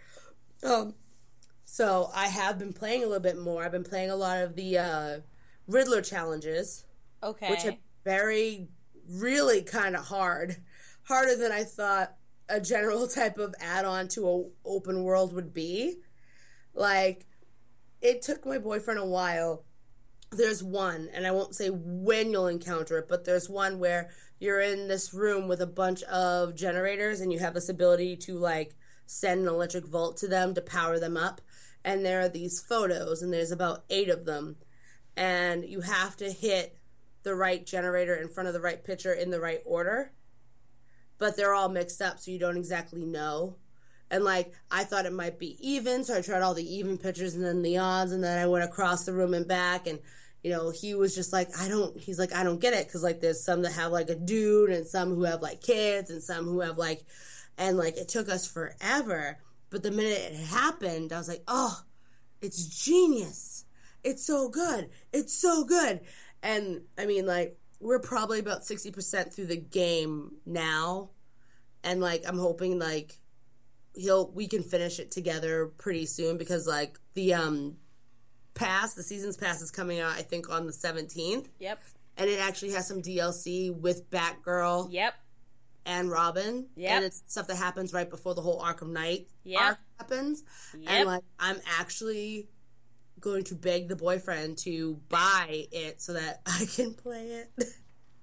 So I have been playing a little bit more. I've been playing a lot of the Riddler challenges. Okay. Which are really kind of hard. Harder than I thought a general type of add-on to an open world would be. Like, it took my boyfriend a while. There's one, and I won't say when you'll encounter it, but there's one where you're in this room with a bunch of generators, and you have this ability to, like, send an electric volt to them to power them up. And there are these photos, and there's about 8 of them. And you have to hit the right generator in front of the right picture in the right order. But they're all mixed up, so you don't exactly know. And, like, I thought it might be even, so I tried all the even pictures and then the odds, and then I went across the room and back, and, you know, he was just like, I don't get it, because, like, there's some that have, like, a dude, and some who have, like, kids, and some who have, like, and, like, it took us forever. But the minute it happened, I was like, oh, it's genius. It's so good. It's so good. And, I mean, like, we're probably about 60% through the game now. And, like, I'm hoping, like, we can finish it together pretty soon, because, like, the season's pass is coming out, I think, on the 17th. Yep. And it actually has some DLC with Batgirl. Yep. And Robin. Yep. And it's stuff that happens right before the whole Arkham Knight yep. arc happens. Yep. And, like, I'm actually going to beg the boyfriend to buy it so that I can play it.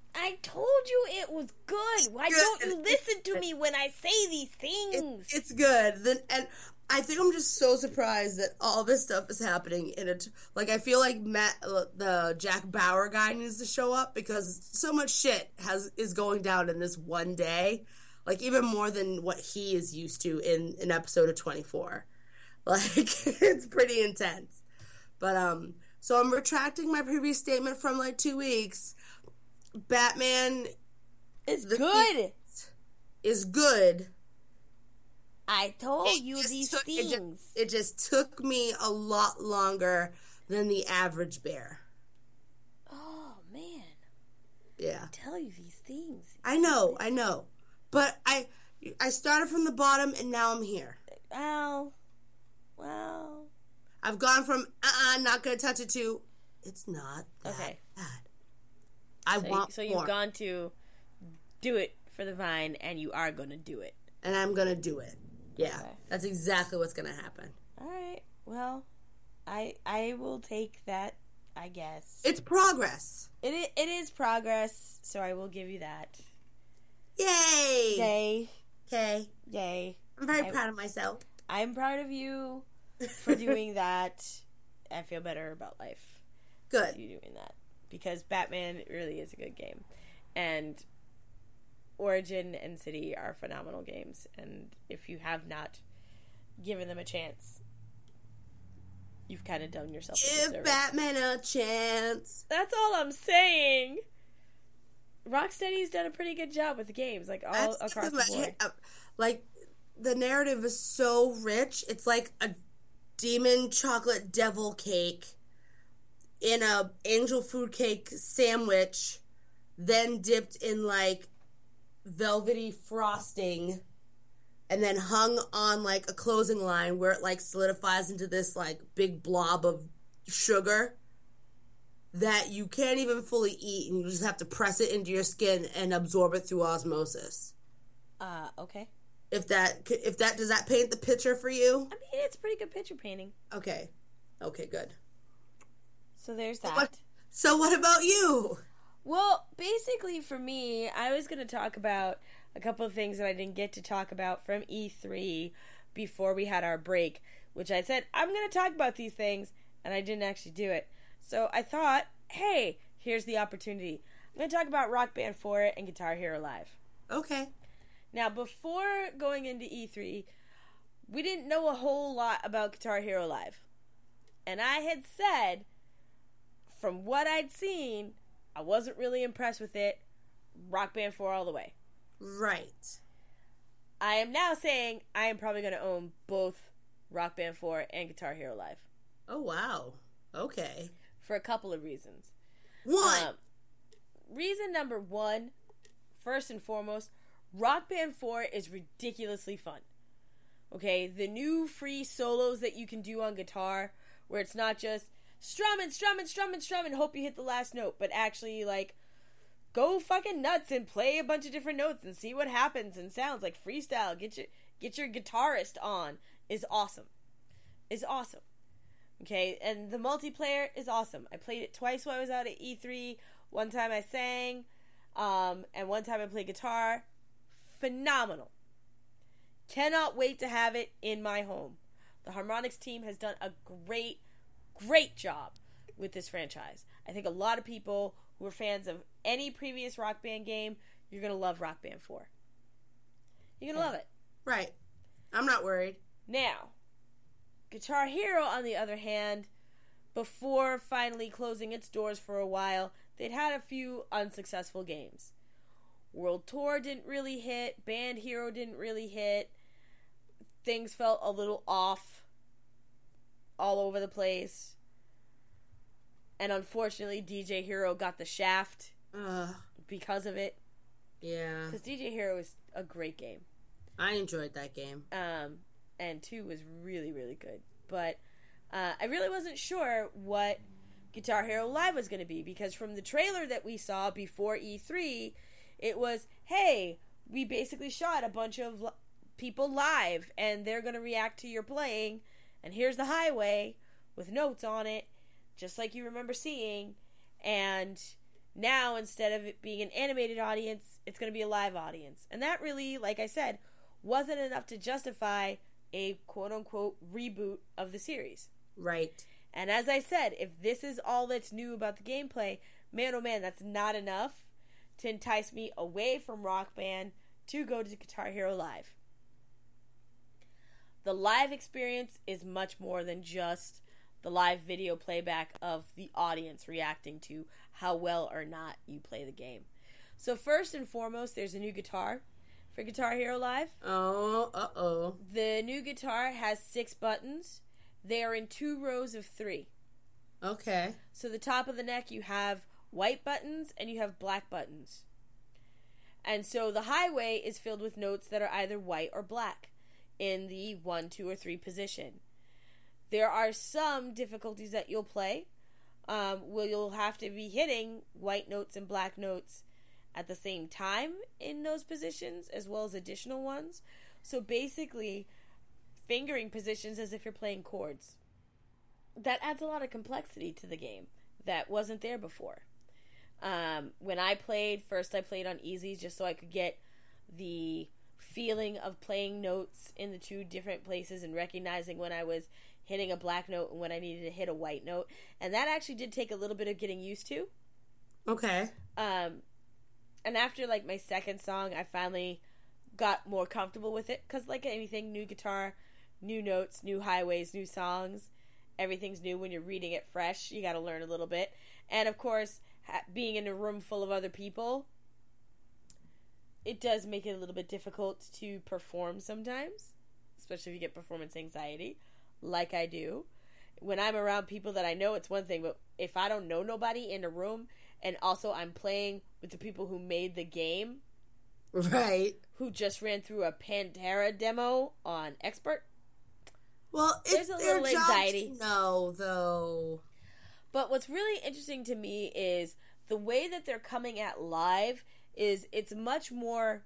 I told you it was good. Why don't you listen to me when I say these things? It's good. And I think I'm just so surprised that all this stuff is happening in it. Like, I feel like the Jack Bauer guy needs to show up because so much shit is going down in this one day. Like, even more than what he is used to in an episode of 24. Like, it's pretty intense. But, so I'm retracting my previous statement from, like, 2 weeks. Batman is good. Is good. I told you these things. It just took me a lot longer than the average bear. Oh, man. Yeah. I tell you these things. I know. But I started from the bottom and now I'm here. Well. I've gone from, not gonna touch it to, it's not that bad. I want So you've more. gone to do it for the Vine and you are gonna do it. And I'm gonna do it. Yeah. Okay. That's exactly what's gonna happen. Alright. Well, I will take that, I guess. It's progress. It is progress, so I will give you that. Yay! Yay. Okay. Yay. I'm very proud of myself. I'm proud of you for doing that. I feel better about life. Good. You doing that. Because Batman really is a good game. And Origin and City are phenomenal games. And if you have not given them a chance, you've kind of done yourself a disservice. Give Batman a chance. That's all I'm saying. Rocksteady's done a pretty good job with the games, like all across the board. Like, the narrative is so rich. It's like a demon chocolate devil cake in a angel food cake sandwich, then dipped in like velvety frosting, and then hung on like a closing line where it like solidifies into this like big blob of sugar that you can't even fully eat, and you just have to press it into your skin and absorb it through osmosis. Okay. If that does that paint the picture for you? I mean, it's a pretty good picture painting. Okay, good. So there's that. So what about you? Well, basically for me, I was going to talk about a couple of things that I didn't get to talk about from E3 before we had our break, which I said, I'm going to talk about these things, and I didn't actually do it. So I thought, hey, here's the opportunity. I'm going to talk about Rock Band 4 and Guitar Hero Live. Okay. Now, before going into E3, we didn't know a whole lot about Guitar Hero Live. And I had said, from what I'd seen, I wasn't really impressed with it. Rock Band 4 all the way. Right. I am now saying I am probably going to own both Rock Band 4 and Guitar Hero Live. Oh, wow. Okay. For a couple of reasons. One. Reason number one, first and foremost, Rock Band 4 is ridiculously fun. Okay, the new free solos that you can do on guitar, where it's not just strum and hope you hit the last note, but actually, like, go fucking nuts and play a bunch of different notes and see what happens and sounds like freestyle. Get your guitarist on is awesome. Is awesome. Okay, and the multiplayer is awesome. I played it twice while I was out at E3. One time I sang, and one time I played guitar. Phenomenal. Cannot wait to have it in my home. The Harmonix team has done a great job with this franchise. I think a lot of people who are fans of any previous Rock Band game, you're going to love Rock Band 4. You're going to love it. Right. I'm not worried. Now, Guitar Hero, on the other hand, before finally closing its doors for a while, they'd had a few unsuccessful games. World Tour didn't really hit. Band Hero didn't really hit. Things felt a little off all over the place. And unfortunately, DJ Hero got the shaft because of it. Yeah. Because DJ Hero is a great game. I enjoyed that game. And 2 was really, really good. But I really wasn't sure what Guitar Hero Live was going to be, because from the trailer that we saw before E3, it was, hey, we basically shot a bunch of people live, and they're going to react to your playing, and here's the highway with notes on it, just like you remember seeing, and Now, instead of it being an animated audience, it's going to be a live audience. And that really, like I said, wasn't enough to justify a quote-unquote reboot of the series. Right. And as I said, if this is all that's new about the gameplay, man oh man, that's not enough to entice me away from Rock Band to go to Guitar Hero Live. The live experience is much more than just the live video playback of the audience reacting to how well or not you play the game. So first and foremost, there's a new guitar for Guitar Hero Live. Oh, uh-oh. The new guitar has 6 buttons. They are in 2 rows of 3. Okay. So the top of the neck, you have white buttons and you have black buttons. And so the highway is filled with notes that are either white or black in the 1, 2, or 3 position. There are some difficulties that you'll play where you'll have to be hitting white notes and black notes at the same time in those positions, as well as additional ones. So basically, fingering positions as if you're playing chords. That adds a lot of complexity to the game that wasn't there before. When I played, first I played on easy just so I could get the feeling of playing notes in the 2 different places and recognizing when I was hitting a black note and when I needed to hit a white note. And that actually did take a little bit of getting used to. Okay. And after like my second song, I finally got more comfortable with it. Because like anything, new guitar, new notes, new highways, new songs. Everything's new when you're reading it fresh. You got to learn a little bit. And of course, being in a room full of other people, it does make it a little bit difficult to perform sometimes. Especially if you get performance anxiety, like I do. When I'm around people that I know, it's one thing. But if I don't know nobody in a room, and also I'm playing with the people who made the game, right, who just ran through a Pantera demo on Expert, well, it's there's a little anxiety. No, though. But what's really interesting to me is the way that they're coming at live is it's much more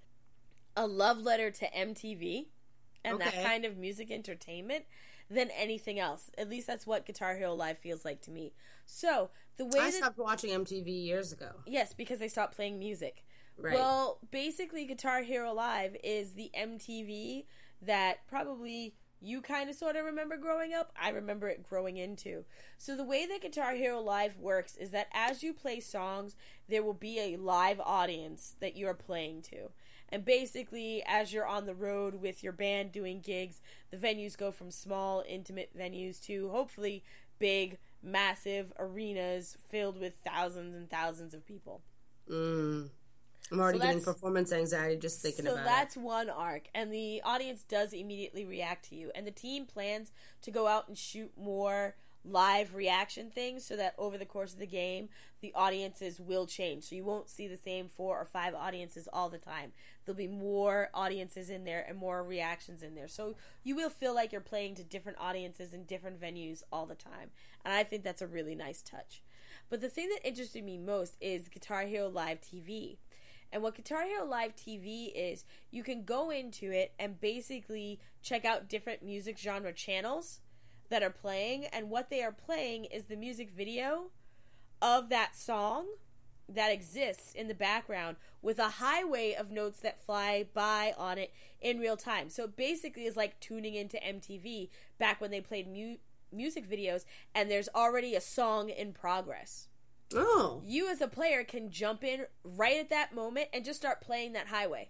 a love letter to MTV and that kind of music entertainment than anything else. At least that's what Guitar Hero Live feels like to me. So the way I stopped watching MTV years ago. Yes, because they stopped playing music. Right. Well, basically Guitar Hero Live is the MTV that probably you kind of sort of remember growing up. I remember it growing into. So the way that Guitar Hero Live works is that as you play songs, there will be a live audience that you're playing to. And basically, as you're on the road with your band doing gigs, the venues go from small, intimate venues to hopefully big, massive arenas filled with thousands and thousands of people. I'm already getting performance anxiety just thinking about it. So that's one arc, and the audience does immediately react to you. And the team plans to go out and shoot more live reaction things so that over the course of the game, the audiences will change. So you won't see the same 4 or 5 audiences all the time. There'll be more audiences in there and more reactions in there. So you will feel like you're playing to different audiences in different venues all the time. And I think that's a really nice touch. But the thing that interested me most is Guitar Hero Live TV. And what Guitar Hero Live TV is, you can go into it and basically check out different music genre channels that are playing, and what they are playing is the music video of that song that exists in the background with a highway of notes that fly by on it in real time. So it basically is like tuning into MTV back when they played music videos and there's already a song in progress. Oh. You as a player can jump in right at that moment and just start playing that highway.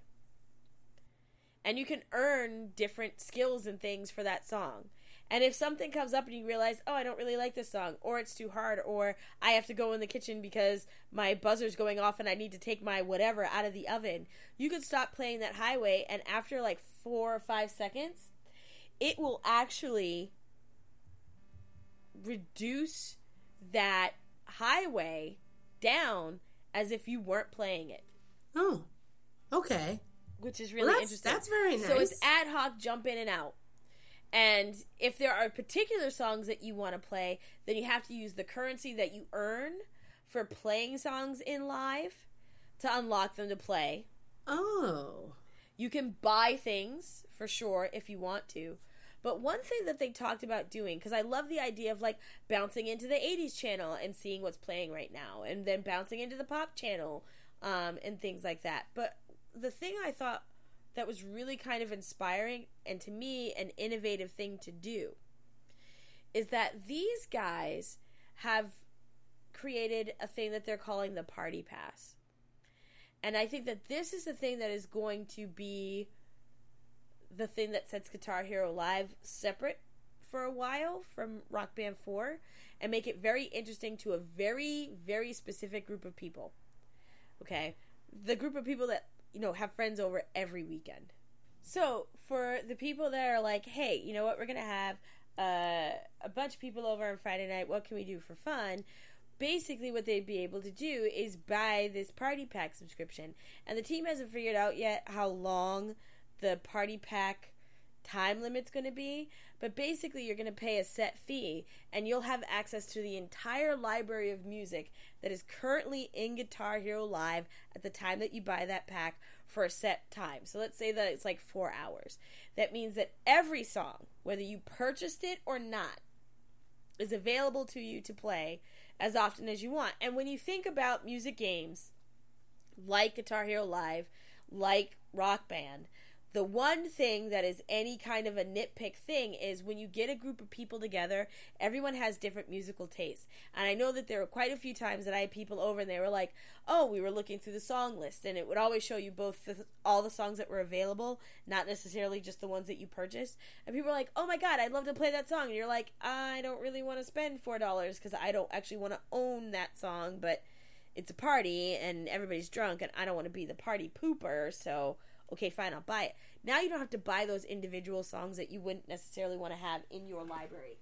And you can earn different skills and things for that song. And if something comes up and you realize, oh, I don't really like this song, or it's too hard, or I have to go in the kitchen because my buzzer's going off and I need to take my whatever out of the oven, you can stop playing that highway, and after like 4 or 5 seconds, it will actually reduce that highway down as if you weren't playing it. Oh, okay. Which is really interesting. That's very nice. So it's ad hoc jump in and out. And if there are particular songs that you want to play, then you have to use the currency that you earn for playing songs in live to unlock them to play. Oh. You can buy things, for sure, if you want to. But one thing that they talked about doing, because I love the idea of like bouncing into the 80s channel and seeing what's playing right now, and then bouncing into the pop channel and things like that. But the thing I thought that was really kind of inspiring, and to me an innovative thing to do, is that these guys have created a thing that they're calling the Party Pass. And I think that this is the thing that is going to be the thing that sets Guitar Hero Live separate for a while from Rock Band 4 and make it very interesting to a very, very specific group of people. Okay? The group of people that, you know, have friends over every weekend. So, for the people that are like, hey, you know what, we're going to have a bunch of people over on Friday night, what can we do for fun? Basically, what they'd be able to do is buy this Party Pack subscription. And the team hasn't figured out yet how long the Party Pack time limit's going to be. But basically, you're going to pay a set fee, and you'll have access to the entire library of music that is currently in Guitar Hero Live at the time that you buy that pack for a set time. So let's say that it's like 4 hours. That means that every song, whether you purchased it or not, is available to you to play as often as you want. And when you think about music games like Guitar Hero Live, like Rock Band, the one thing that is any kind of a nitpick thing is when you get a group of people together, everyone has different musical tastes. And I know that there were quite a few times that I had people over and they were like, oh, we were looking through the song list, and it would always show you both all the songs that were available, not necessarily just the ones that you purchased. And people were like, oh my god, I'd love to play that song. And you're like, I don't really want to spend $4 because I don't actually want to own that song, but it's a party and everybody's drunk and I don't want to be the party pooper, so okay, fine, I'll buy it. Now you don't have to buy those individual songs that you wouldn't necessarily want to have in your library.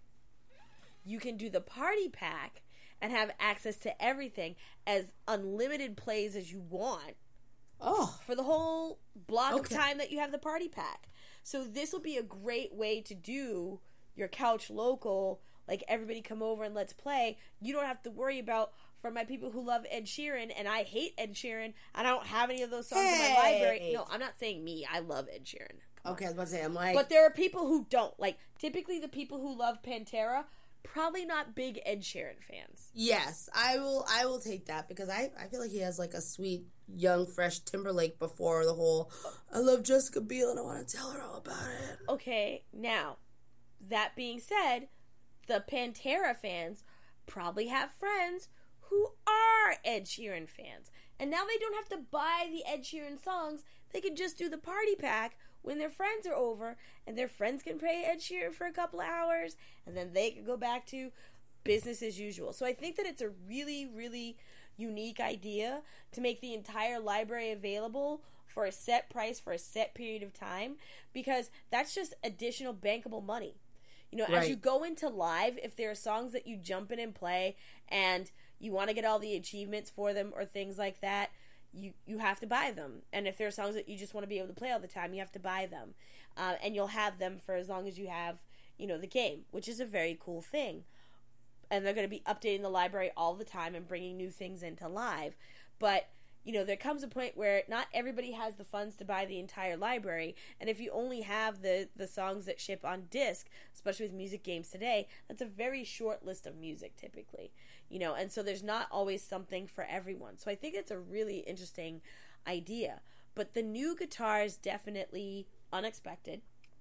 You can do the Party Pack and have access to everything as unlimited plays as you want. Oh. For the whole block of time that you have the Party Pack. So this will be a great way to do your couch local, like everybody come over and let's play. You don't have to worry about, for my people who love Ed Sheeran, and I hate Ed Sheeran, and I don't have any of those songs in my library. No, I'm not saying me. I love Ed Sheeran. Okay, I was about to say, I'm like... But there are people who don't. Like, typically the people who love Pantera, probably not big Ed Sheeran fans. Yes, I will take that, because I feel like he has, like, a sweet, young, fresh Timberlake before the whole, I love Jessica Biel, and I want to tell her all about it. Okay, now, that being said, the Pantera fans probably have friends who are Ed Sheeran fans. And now they don't have to buy the Ed Sheeran songs. They can just do the Party Pack when their friends are over, and their friends can play Ed Sheeran for a couple of hours, and then they can go back to business as usual. So I think that it's a really, really unique idea to make the entire library available for a set price for a set period of time, because that's just additional bankable money. You know, as you go into live, if there are songs that you jump in and play and you want to get all the achievements for them or things like that, you have to buy them. And if there are songs that you just want to be able to play all the time, you have to buy them. And you'll have them for as long as you have, you know, the game, which is a very cool thing. And they're going to be updating the library all the time and bringing new things into live. But you know, there comes a point where not everybody has the funds to buy the entire library, and if you only have the songs that ship on disc, especially with music games today, that's a very short list of music typically, you know, and so there's not always something for everyone. So I think it's a really interesting idea. But the new guitar is definitely unexpected.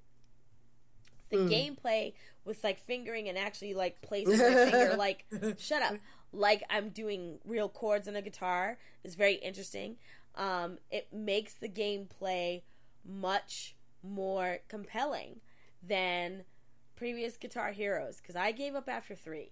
The gameplay with, like, fingering and actually, like, placing my finger, like, shut up, like I'm doing real chords on a guitar is very interesting. It makes the gameplay much more compelling than previous Guitar Heroes, because I gave up after 3.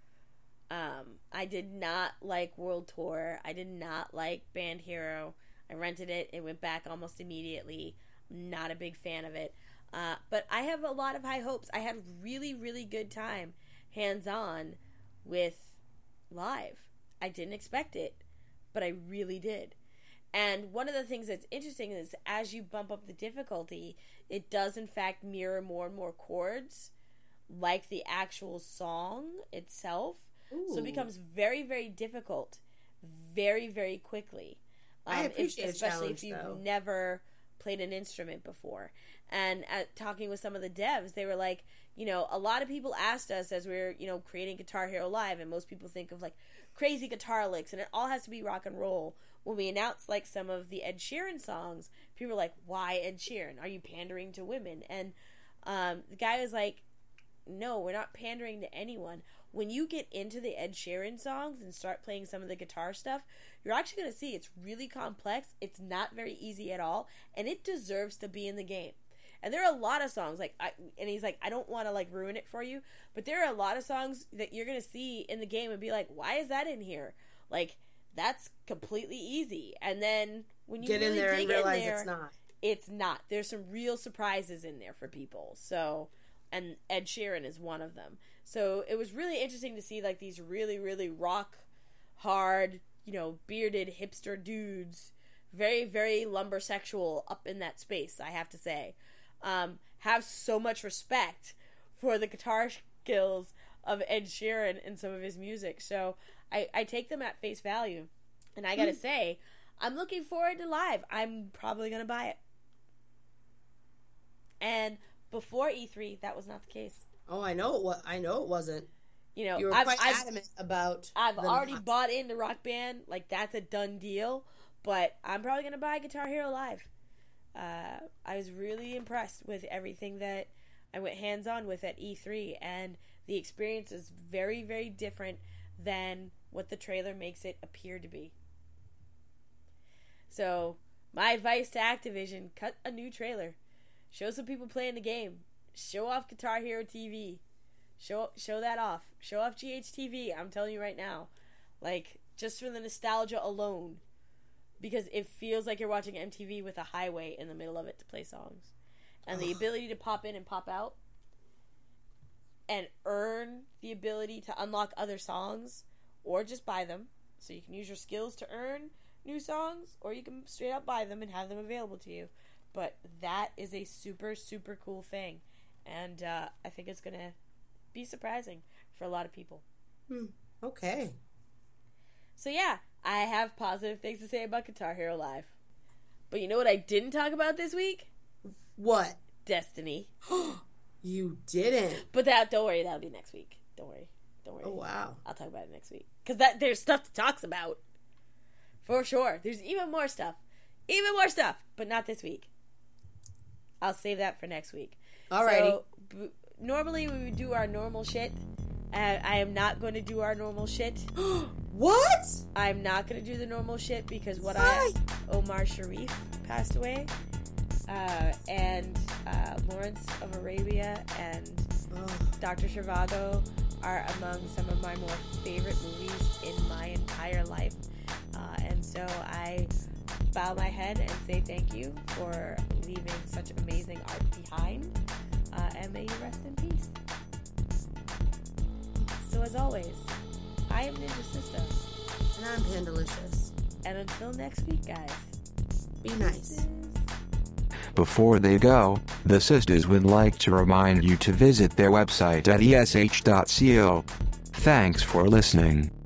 I did not like World Tour. I did not like Band Hero. I rented it. It went back almost immediately. Not a big fan of it. But I have a lot of high hopes. I had a really, really good time hands-on with Live. I didn't expect it, but I really did. And one of the things that's interesting is as you bump up the difficulty, it does in fact mirror more and more chords like the actual song itself. Ooh. So it becomes very, very difficult very, very quickly. I appreciate especially challenge, if you've though. never played an instrument before. And talking with some of the devs, they were like, you know, a lot of people asked us as we were, you know, creating Guitar Hero Live, and most people think of like crazy guitar licks and it all has to be rock and roll. When we announced like some of the Ed Sheeran songs, people were like, why Ed Sheeran? Are you pandering to women? And the guy was like, no, we're not pandering to anyone. When you get into the Ed Sheeran songs and start playing some of the guitar stuff, you're actually going to see it's really complex. It's not very easy at all, and it deserves to be in the game. And there are a lot of songs, and he's like, I don't want to, like, ruin it for you, but there are a lot of songs that you're going to see in the game and be like, why is that in here? Like, that's completely easy. And then when you get really in there dig and realize in there, it's not. It's not. There's some real surprises in there for people. So, and Ed Sheeran is one of them. So it was really interesting to see, like, these really, really rock hard, you know, bearded hipster dudes, very, very lumbersexual up in that space, I have to say. Have so much respect for the guitar skills of Ed Sheeran and some of his music. So I take them at face value. And I gotta say, I'm looking forward to Live. I'm probably gonna buy it. And before E3, that was not the case. Oh, I know it wasn't. You know, you were quite adamant about. I've already bought into Rock Band. Like, that's a done deal. But I'm probably gonna buy Guitar Hero Live. I was really impressed with everything that I went hands-on with at E3, and the experience is very, very different than what the trailer makes it appear to be. So, my advice to Activision, cut a new trailer. Show some people playing the game. Show off Guitar Hero TV. Show that off. Show off GHTV, I'm telling you right now. Like, just for the nostalgia alone. Because it feels like you're watching MTV with a highway in the middle of it to play songs. And the ability to pop in and pop out and earn the ability to unlock other songs or just buy them. So you can use your skills to earn new songs, or you can straight up buy them and have them available to you. But that is a super, super cool thing. And I think it's going to be surprising for a lot of people. Okay. So yeah, I have positive things to say about Guitar Hero Live. But you know what I didn't talk about this week? What? Destiny. You didn't. But don't worry, that'll be next week. Don't worry. Oh, wow. I'll talk about it next week. Because there's stuff to talk about. For sure. There's even more stuff. But not this week. I'll save that for next week. Alrighty. So, normally we would do our normal shit. I am not going to do our normal shit. What? I'm not going to do the normal shit because Omar Sharif passed away. And Lawrence of Arabia and Dr. Zhivago are among some of my more favorite movies in my entire life. And so I bow my head and say thank you for leaving such amazing art behind. And may you rest in peace. So as always, I am Ninja Sister. And I'm Pandalicious. And until next week, guys. Be nice. Before they go, the sisters would like to remind you to visit their website at esh.co. Thanks for listening.